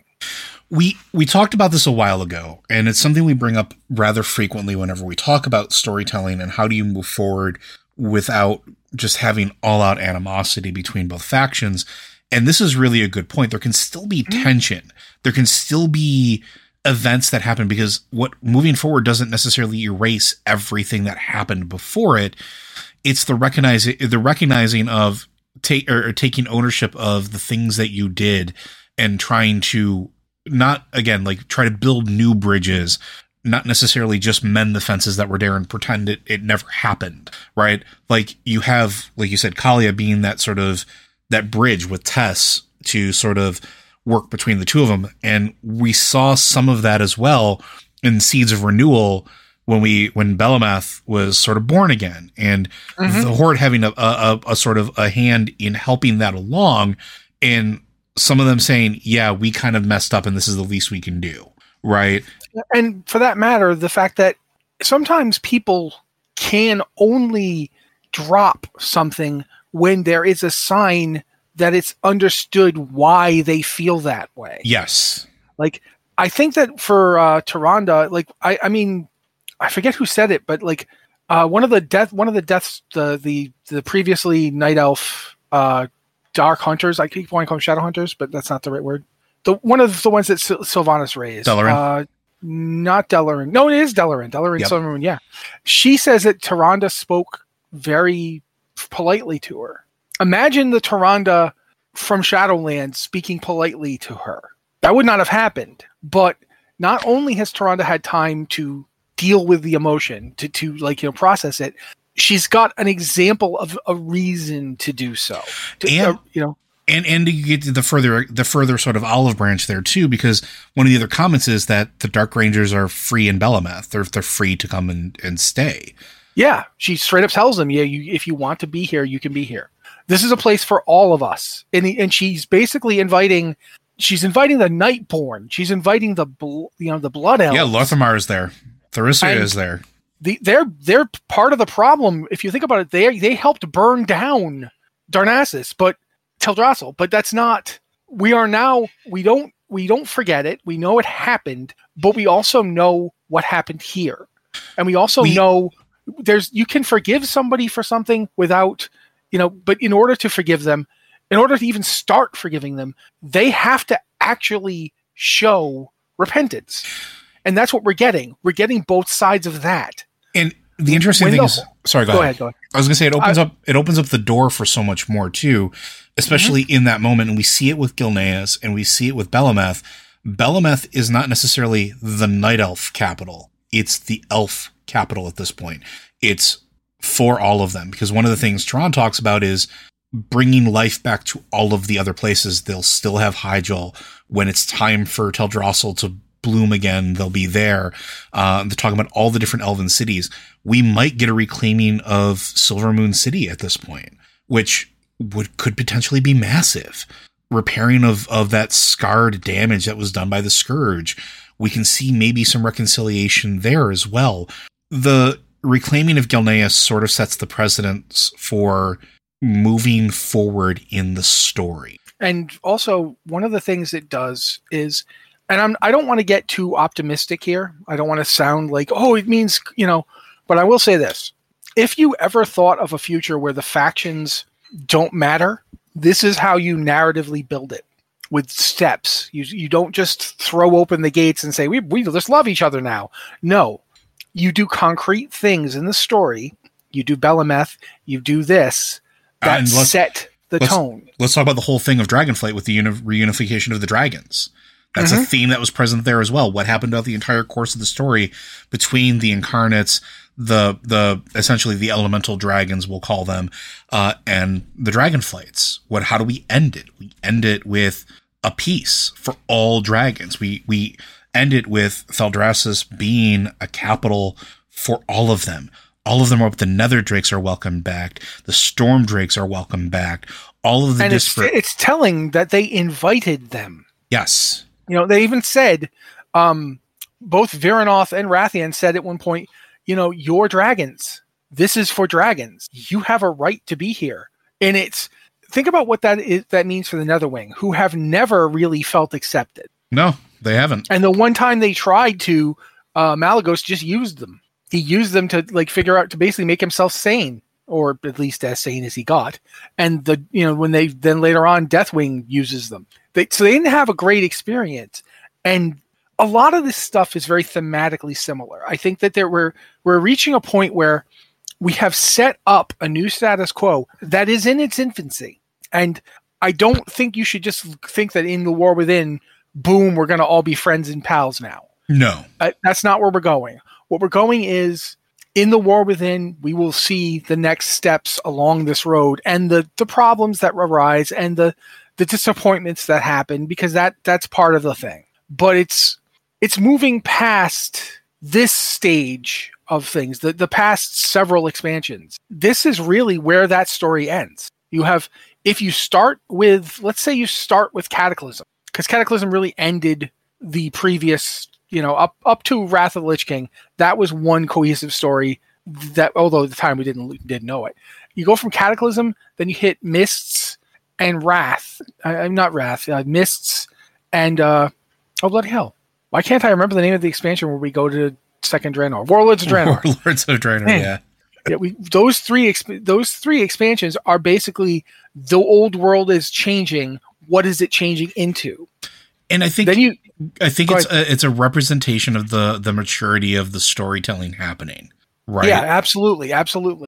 We talked about this a while ago, and it's something we bring up rather frequently whenever we talk about storytelling and how do you move forward without just having all-out animosity between both factions. And this is really a good point. There can still be tension. There can still be events that happen, because what moving forward doesn't necessarily erase everything that happened before it. It's the recognizing of taking ownership of the things that you did and trying to not, again, like try to build new bridges, not necessarily just mend the fences that were there and pretend it never happened, right? Like you have, like you said, Kalia being that sort of that bridge with Tess to sort of work between the two of them. And we saw some of that as well in Seeds of Renewal when Belamath was sort of born again, and the Horde having a sort of a hand in helping that along, and some of them saying, yeah, we kind of messed up and this is the least we can do. Right.
And for that matter, the fact that sometimes people can only drop something when there is a sign that it's understood why they feel that way.
Yes.
Like, I think that for Tyrande, like, I mean, I forget who said it, but like one of the deaths, the previously Night Elf Dark Hunters, I keep wanting to call them Shadow Hunters, but that's not the right word. One of the ones that Sylvanas raised.
Delaran?
Not Delaran. No, it is Delaran. Delaran
Yep.
Silvermoon, yeah. She says that Tyrande spoke very politely to her. Imagine the Tyrande from Shadowlands speaking politely to her. That would not have happened. But not only has Tyrande had time to deal with the emotion, to process it, she's got an example of a reason to do so.
And you get to the further sort of olive branch there too, because one of the other comments is that the Dark Rangers are free in Belamath. They're free to come and stay. Yeah,
she straight up tells them, if you want to be here, you can be here. This is a place for all of us. And she's basically inviting the Nightborn. She's inviting the Blood Elves.
Yeah, Lorthamar is there. Tharissia is there.
They're part of the problem. If you think about it, they helped burn down Darnassus, but Teldrassil. But that's not. We don't forget it. We know it happened, but we also know what happened here, and we also know you can forgive somebody for something without, but in order to forgive them, in order to even start forgiving them, they have to actually show repentance. And that's what we're getting. We're getting both sides of that.
And the interesting thing is, sorry, go ahead.
Go ahead.
I was going to say it opens up the door for so much more too, especially in that moment. And we see it with Gilneas and we see it with Belamath. Belamath is not necessarily the Night Elf capital. It's the elf capital at this point. It's for all of them, because one of the things Tron talks about is bringing life back to all of the other places. They'll still have Hyjal. When it's time for Teldrassil to bloom again, they'll be there. They're talking about all the different elven cities. We might get a reclaiming of Silvermoon City at this point, which could potentially be massive. Repairing of that scarred damage that was done by the Scourge. We can see maybe some reconciliation there as well. The reclaiming of Gilneas sort of sets the precedence for moving forward in the story.
And also, one of the things it does is, and I don't want to get too optimistic here. I don't want to sound like, oh, it means, but I will say this. If you ever thought of a future where the factions don't matter, this is how you narratively build it, with steps. You don't just throw open the gates and say, we just love each other now. No, you do concrete things in the story. You do Belemeth, you do this, that set the tone.
Let's talk about the whole thing of Dragonflight with the reunification of the dragons. That's a theme that was present there as well. What happened throughout the entire course of the story between the incarnates, the essentially the elemental dragons, we'll call them, and the Dragonflights. How do we end it? We end it with a peace for all dragons. We end it with Thaldraszus being a capital for all of them. All of them are, the Nether Drakes are welcome back. The Storm Drakes are welcome back. All of the disparate.
It's telling that they invited them.
Yes.
They even said, both Viranoth and Rathian said at one point, you're dragons. This is for dragons. You have a right to be here. And think about what that means for the Netherwing, who have never really felt accepted.
No, they haven't.
And the one time they tried to, Malygos just used them. He used them to figure out, to basically make himself sane, or at least as sane as he got. And when they then later on Deathwing uses them. So they didn't have a great experience. And a lot of this stuff is very thematically similar. I think that we're reaching a point where we have set up a new status quo that is in its infancy. And I don't think you should just think that in the War Within, boom, we're going to all be friends and pals now.
No.
That's not where we're going. What we're going is, in the War Within, we will see the next steps along this road and the problems that arise and the disappointments that happen, because that's part of the thing. But it's moving past this stage of things, the past several expansions. This is really where that story ends. If you start with, let's say you start with Cataclysm, because Cataclysm really ended the previous, up to Wrath of the Lich King. That was one cohesive story that, although at the time we didn't know it. You go from Cataclysm, then you hit Mists and Wrath. Mists and oh bloody hell! Why can't I remember the name of the expansion where we go to Second Draenor? Warlords of Draenor.
Warlords of Draenor. Man.
Yeah. Those three expansions are basically, the old world is changing. What is it changing into?
And I think it's a representation of the maturity of the storytelling happening. Right.
Yeah, absolutely. Absolutely.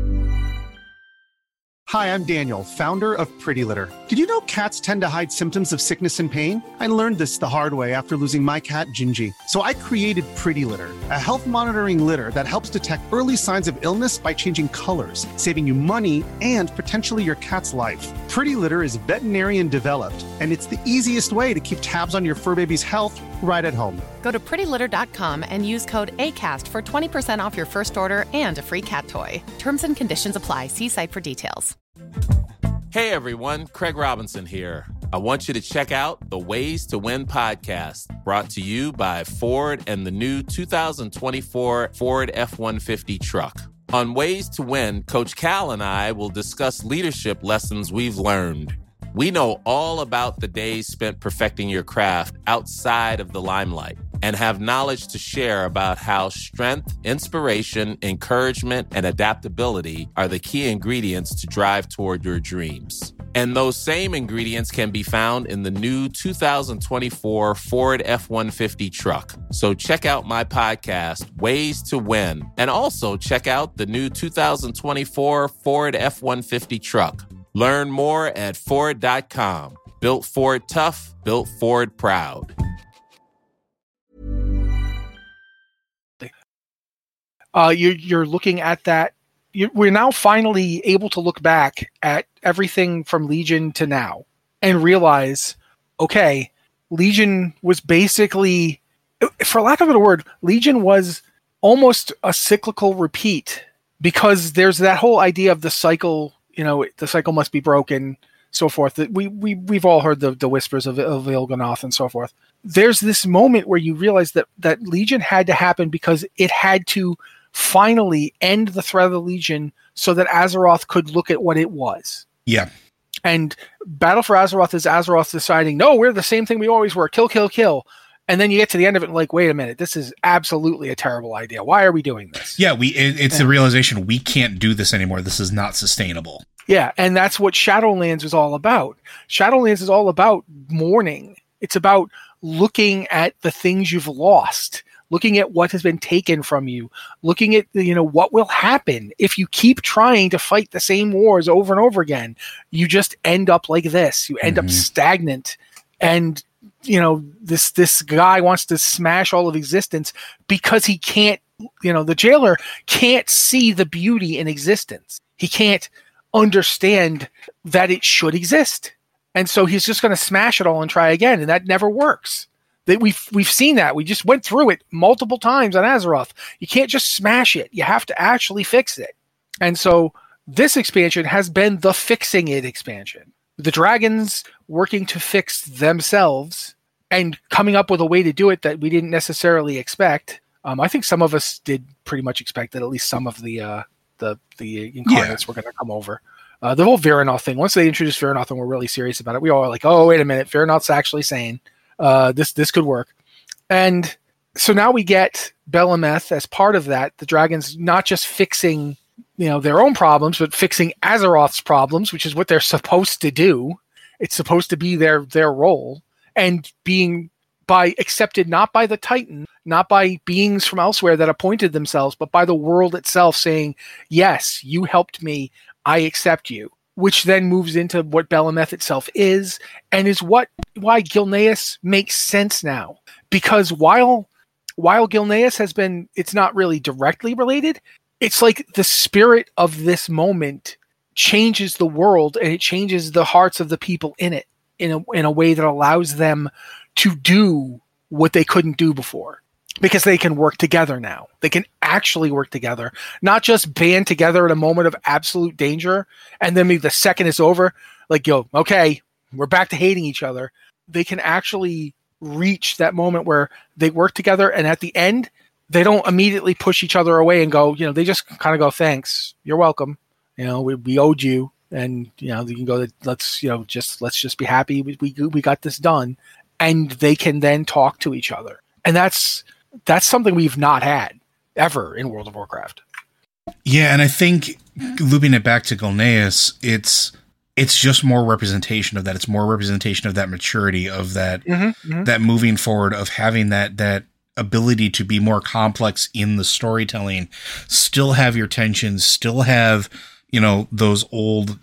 Hi, I'm Daniel, founder of Pretty Litter. Did you know cats tend to hide symptoms of sickness and pain? I learned this the hard way after losing my cat, Gingy. So I created Pretty Litter, a health monitoring litter that helps detect early signs of illness by changing colors, saving you money and potentially your cat's life. Pretty Litter is veterinarian developed, and it's the easiest way to keep tabs on your fur baby's health right at home.
Go to prettylitter.com and use code ACAST for 20% off your first order and a free cat toy. Terms and conditions apply. See site for details.
Hey everyone, Craig Robinson here. I want you to check out the Ways to Win podcast, brought to you by Ford and the new 2024 Ford F-150 truck. On Ways to Win, Coach Cal and I will discuss leadership lessons we've learned. We know all about the days spent perfecting your craft outside of the limelight and have knowledge to share about how strength, inspiration, encouragement, and adaptability are the key ingredients to drive toward your dreams. And those same ingredients can be found in the new 2024 Ford F-150 truck. So check out my podcast, Ways to Win, and also check out the new 2024 Ford F-150 truck. Learn more at Ford.com. Built Ford tough, built Ford proud.
You're looking at that. We're now finally able to look back at everything from Legion to now and realize, okay, Legion was basically, for lack of a better word, Legion was almost a cyclical repeat, because there's that whole idea of the cycle. The cycle must be broken, so forth. We've all heard the whispers of Il'gynoth and so forth. There's this moment where you realize that Legion had to happen because it had to finally end the threat of the Legion so that Azeroth could look at what it was.
Yeah.
And Battle for Azeroth is Azeroth deciding, no, we're the same thing we always were. Kill, kill, kill. And then you get to the end of it and like, wait a minute, this is absolutely a terrible idea. Why are we doing this?
Yeah, it's the realization we can't do this anymore. This is not sustainable.
Yeah, and that's what Shadowlands is all about. Shadowlands is all about mourning. It's about looking at the things you've lost, looking at what has been taken from you, looking at, what will happen if you keep trying to fight the same wars over and over again. You just end up like this. You end up stagnant. And, this guy wants to smash all of existence because he can't, the jailer can't see the beauty in existence. He can't understand that it should exist. And so he's just going to smash it all and try again. And that never works. We've seen that. We just went through it multiple times on Azeroth. You can't just smash it. You have to actually fix it. And so this expansion has been the fixing it expansion. The dragons working to fix themselves and coming up with a way to do it that we didn't necessarily expect. I think some of us did pretty much expect that at least some of the incarnates were going to come over. The whole Veranoth thing, once they introduced Veranoth and were really serious about it, we all were like, oh, wait a minute, Veranoth's actually sane. This could work. And so now we get Belemeth as part of that. The dragons not just fixing, their own problems, but fixing Azeroth's problems, which is what they're supposed to do. It's supposed to be their role, and being accepted not by the Titan, not by beings from elsewhere that appointed themselves, but by the world itself saying, yes, you helped me, I accept you. Which then moves into what Belemeth itself is, and is why Gilneas makes sense now. Because while Gilneas has been, it's not really directly related, it's like the spirit of this moment changes the world, and it changes the hearts of the people in it in a way that allows them to do what they couldn't do before. Because they can work together now. They can actually work together, not just band together in a moment of absolute danger, and then maybe the second it's over, like, okay, we're back to hating each other. They can actually reach that moment where they work together, and at the end, they don't immediately push each other away and go, they just kind of go, thanks, you're welcome. We owed you, and you can go, let's just be happy we got this done, and they can then talk to each other, and that's something we've not had ever in World of Warcraft.
Yeah, and I think looping it back to Gilneas, it's just more representation of that. It's more representation of that maturity, of that that moving forward, of having that ability to be more complex in the storytelling, still have your tensions, still have those old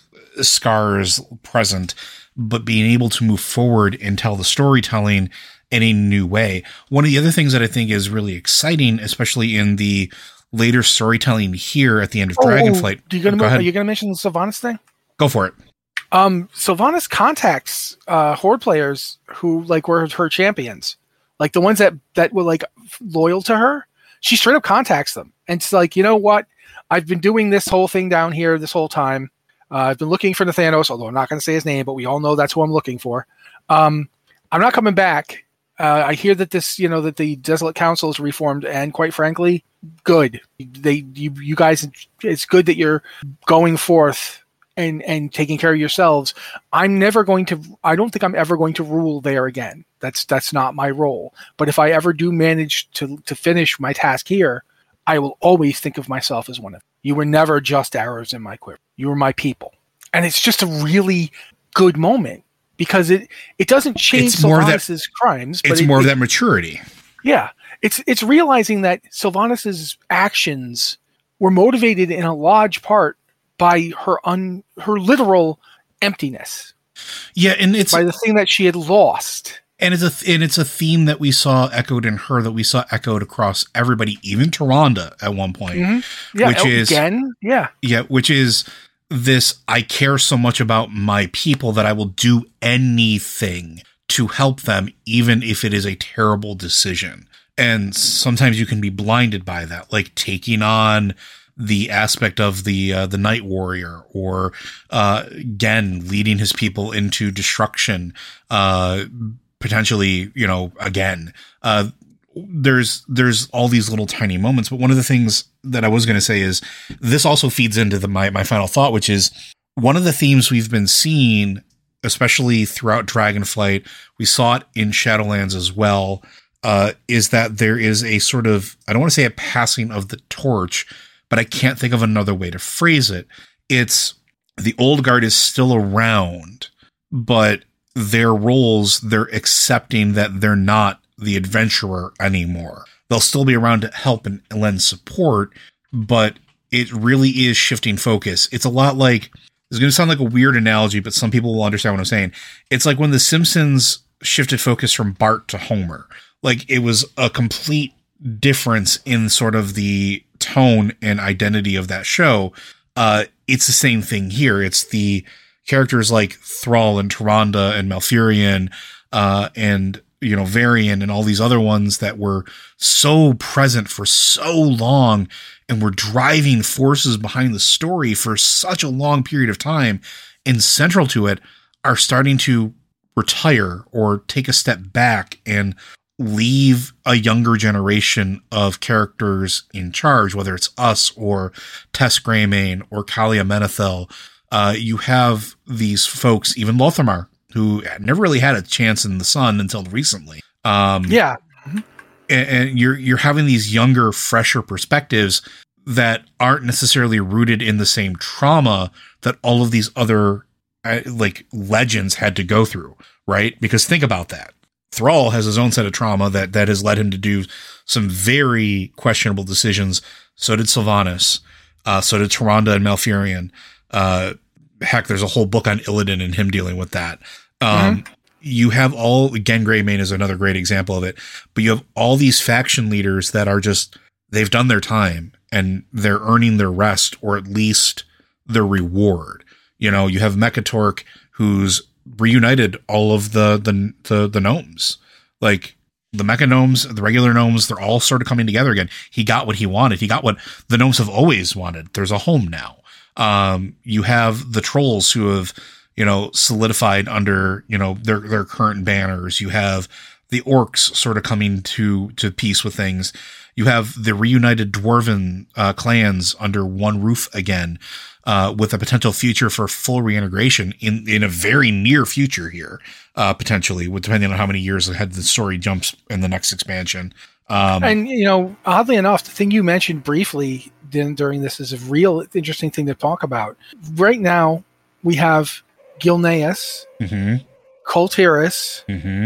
scars present, but being able to move forward and tell the storytelling in a new way. One of the other things that I think is really exciting, especially in the later storytelling here at the end of Dragonflight.
Are you going to mention the Sylvanas thing?
Go for it.
Sylvanas contacts Horde players who were her champions, like the ones that were loyal to her. She straight up contacts them, and it's like, you know what? I've been doing this whole thing down here this whole time. I've been looking for Nathanos, although I'm not going to say his name, but we all know that's who I'm looking for. I'm not coming back. I hear that that the Desolate Council is reformed, and quite frankly, good. You guys, it's good that you're going forth and taking care of yourselves. I don't think I'm ever going to rule there again. That's not my role. But if I ever do manage to finish my task here, I will always think of myself as one of them. You were never just arrows in my quiver. You were my people. And it's just a really good moment, because it doesn't change Sylvanas' crimes, but
it's more of that maturity.
Yeah. It's realizing that Sylvanas' actions were motivated in a large part by her literal emptiness.
Yeah, and it's
by the thing that she had lost.
And it's a theme that we saw echoed in her, that we saw echoed across everybody, even Tyrande at one point.
Mm-hmm. Yeah,
which is this: I care so much about my people that I will do anything to help them, even if it is a terrible decision. And sometimes you can be blinded by that, like taking on the aspect of the Night Warrior, or Gen leading his people into destruction, potentially, again. There's all these little tiny moments, but one of the things that I was going to say is this also feeds into my final thought, which is one of the themes we've been seeing, especially throughout Dragonflight, we saw it in Shadowlands as well, is that there is a sort of, I don't want to say a passing of the torch, but I can't think of another way to phrase it. It's the old guard is still around, but their roles, they're accepting that they're not the adventurer anymore. They'll still be around to help and lend support, but it really is shifting focus. It's a lot like, it's going to sound like a weird analogy, but some people will understand what I'm saying. It's like when The Simpsons shifted focus from Bart to Homer. Like, it was a complete difference in sort of the tone and identity of that show. It's the same thing here. It's the characters like Thrall and Tyrande and Malfurion, and, you know, Varian and all these other ones that were so present for so long and were driving forces behind the story for such a long period of time and central to it, are starting to retire or take a step back and leave a younger generation of characters in charge, whether it's us or Tess Greymane or Kalia Menethil. You have these folks, even Lothamar, who never really had a chance in the sun until recently.
Yeah.
And you're having these younger, fresher perspectives that aren't necessarily rooted in the same trauma that all of these other like legends had to go through, right? Because think about that. Thrall has his own set of trauma that has led him to do some very questionable decisions. So did Sylvanas. So did Tyrande and Malfurion. Heck, there's a whole book on Illidan and him dealing with that. You have again, Greymane is another great example of it, but you have all these faction leaders that are just, they've done their time and they're earning their rest, or at least their reward. You know, you have Mekatork, who's reunited all of the gnomes, like the mecha gnomes, the regular gnomes, they're all sort of coming together again. He got what he wanted. He got what the gnomes have always wanted. There's a home now. You have the trolls who have, you know, solidified under, you know, their current banners. You have the orcs sort of coming to peace with things. You have the reunited dwarven clans under one roof again, with a potential future for full reintegration in a very near future here, potentially, depending on how many years ahead the story jumps in the next expansion.
And, you know, oddly enough, the thing you mentioned briefly during this is a real interesting thing to talk about. Right now, we have Gilneas, Kul Tiras,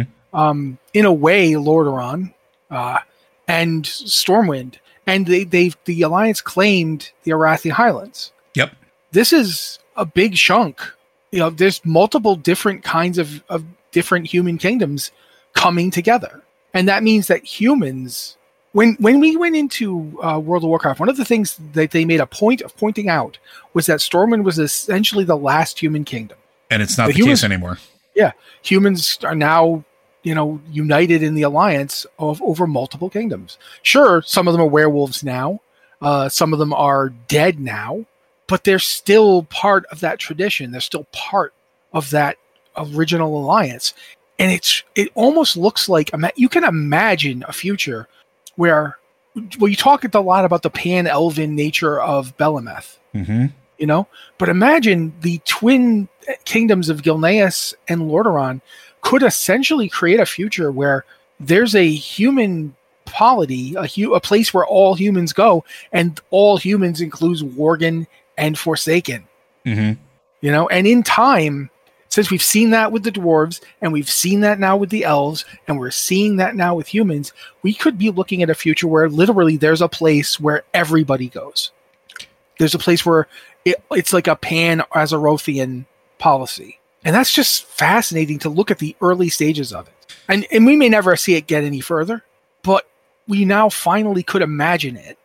in a way, Lordaeron, and Stormwind. And the Alliance claimed the Arathi Highlands.
Yep.
This is a big chunk. You know, there's multiple different kinds of different human kingdoms coming together. And that means that humans, when we went into World of Warcraft, one of the things that they made a point of pointing out was that Stormwind was essentially the last human kingdom.
And it's not the case anymore.
Yeah. Humans are now, you know, united in the alliance over multiple kingdoms. Sure, some of them are werewolves now. Some of them are dead now. But they're still part of that tradition. They're still part of that original alliance. And it almost looks like, you can imagine a future where, well, you talk a lot about the pan-elven nature of Belemeth, you know, but imagine the twin kingdoms of Gilneas and Lordaeron could essentially create a future where there's a human polity, a place where all humans go, and all humans includes Worgen and Forsaken, you know, and in time, since we've seen that with the dwarves and we've seen that now with the elves and we're seeing that now with humans, we could be looking at a future where literally there's a place where everybody goes. There's a place where it's like a pan-Azerothian policy. And that's just fascinating to look at the early stages of it. And we may never see it get any further, but we now finally could imagine it.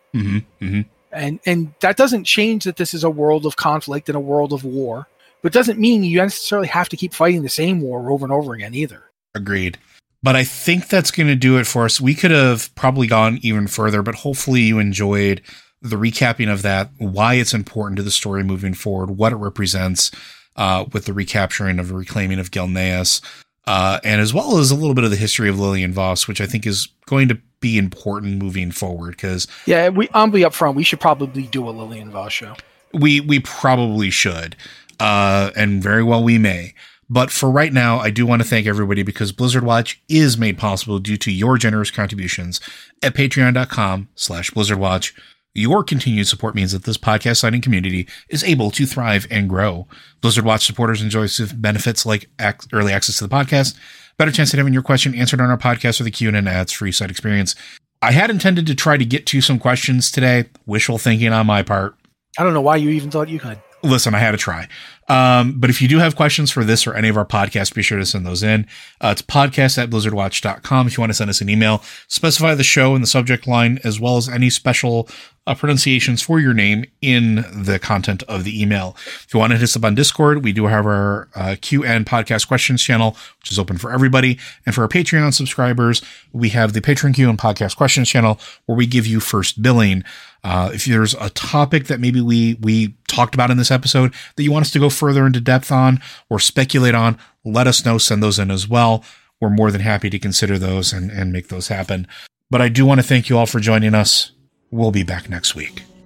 And that doesn't change that this is a world of conflict and a world of war. But it doesn't mean you necessarily have to keep fighting the same war over and over again either.
Agreed. But I think that's going to do it for us. We could have probably gone even further, but hopefully you enjoyed the recapping of that, why it's important to the story moving forward, what it represents with the recapturing of the reclaiming of Gilneas, and as well as a little bit of the history of Lillian Voss, which I think is going to be important moving forward. Because
I'll be up front. We should probably do a Lillian Voss show.
We probably should. and very well we may. But for right now, I do want to thank everybody because Blizzard Watch is made possible due to your generous contributions at patreon.com/BlizzardWatch. Your continued support means that this podcast signing community is able to thrive and grow. Blizzard Watch supporters enjoy benefits like early access to the podcast, better chance at having your question answered on our podcast, or the Q&A ads, free site experience. I had intended to try to get to some questions today. Wishful thinking on my part.
I don't know why you even thought you could.
Listen, I had to try. But if you do have questions for this or any of our podcasts, be sure to send those in. It's podcast@blizzardwatch.com. If you want to send us an email, specify the show in the subject line, as well as any special pronunciations for your name in the content of the email. If you want to hit us up on Discord, we do have our Q&A podcast questions channel, which is open for everybody. And for our Patreon subscribers, we have the Patreon Q&A podcast questions channel, where we give you first billing. If there's a topic that maybe we talked about in this episode that you want us to go further into depth on or speculate on, let us know. Send those in as well. We're more than happy to consider those and make those happen. But I do want to thank you all for joining us. We'll be back next week.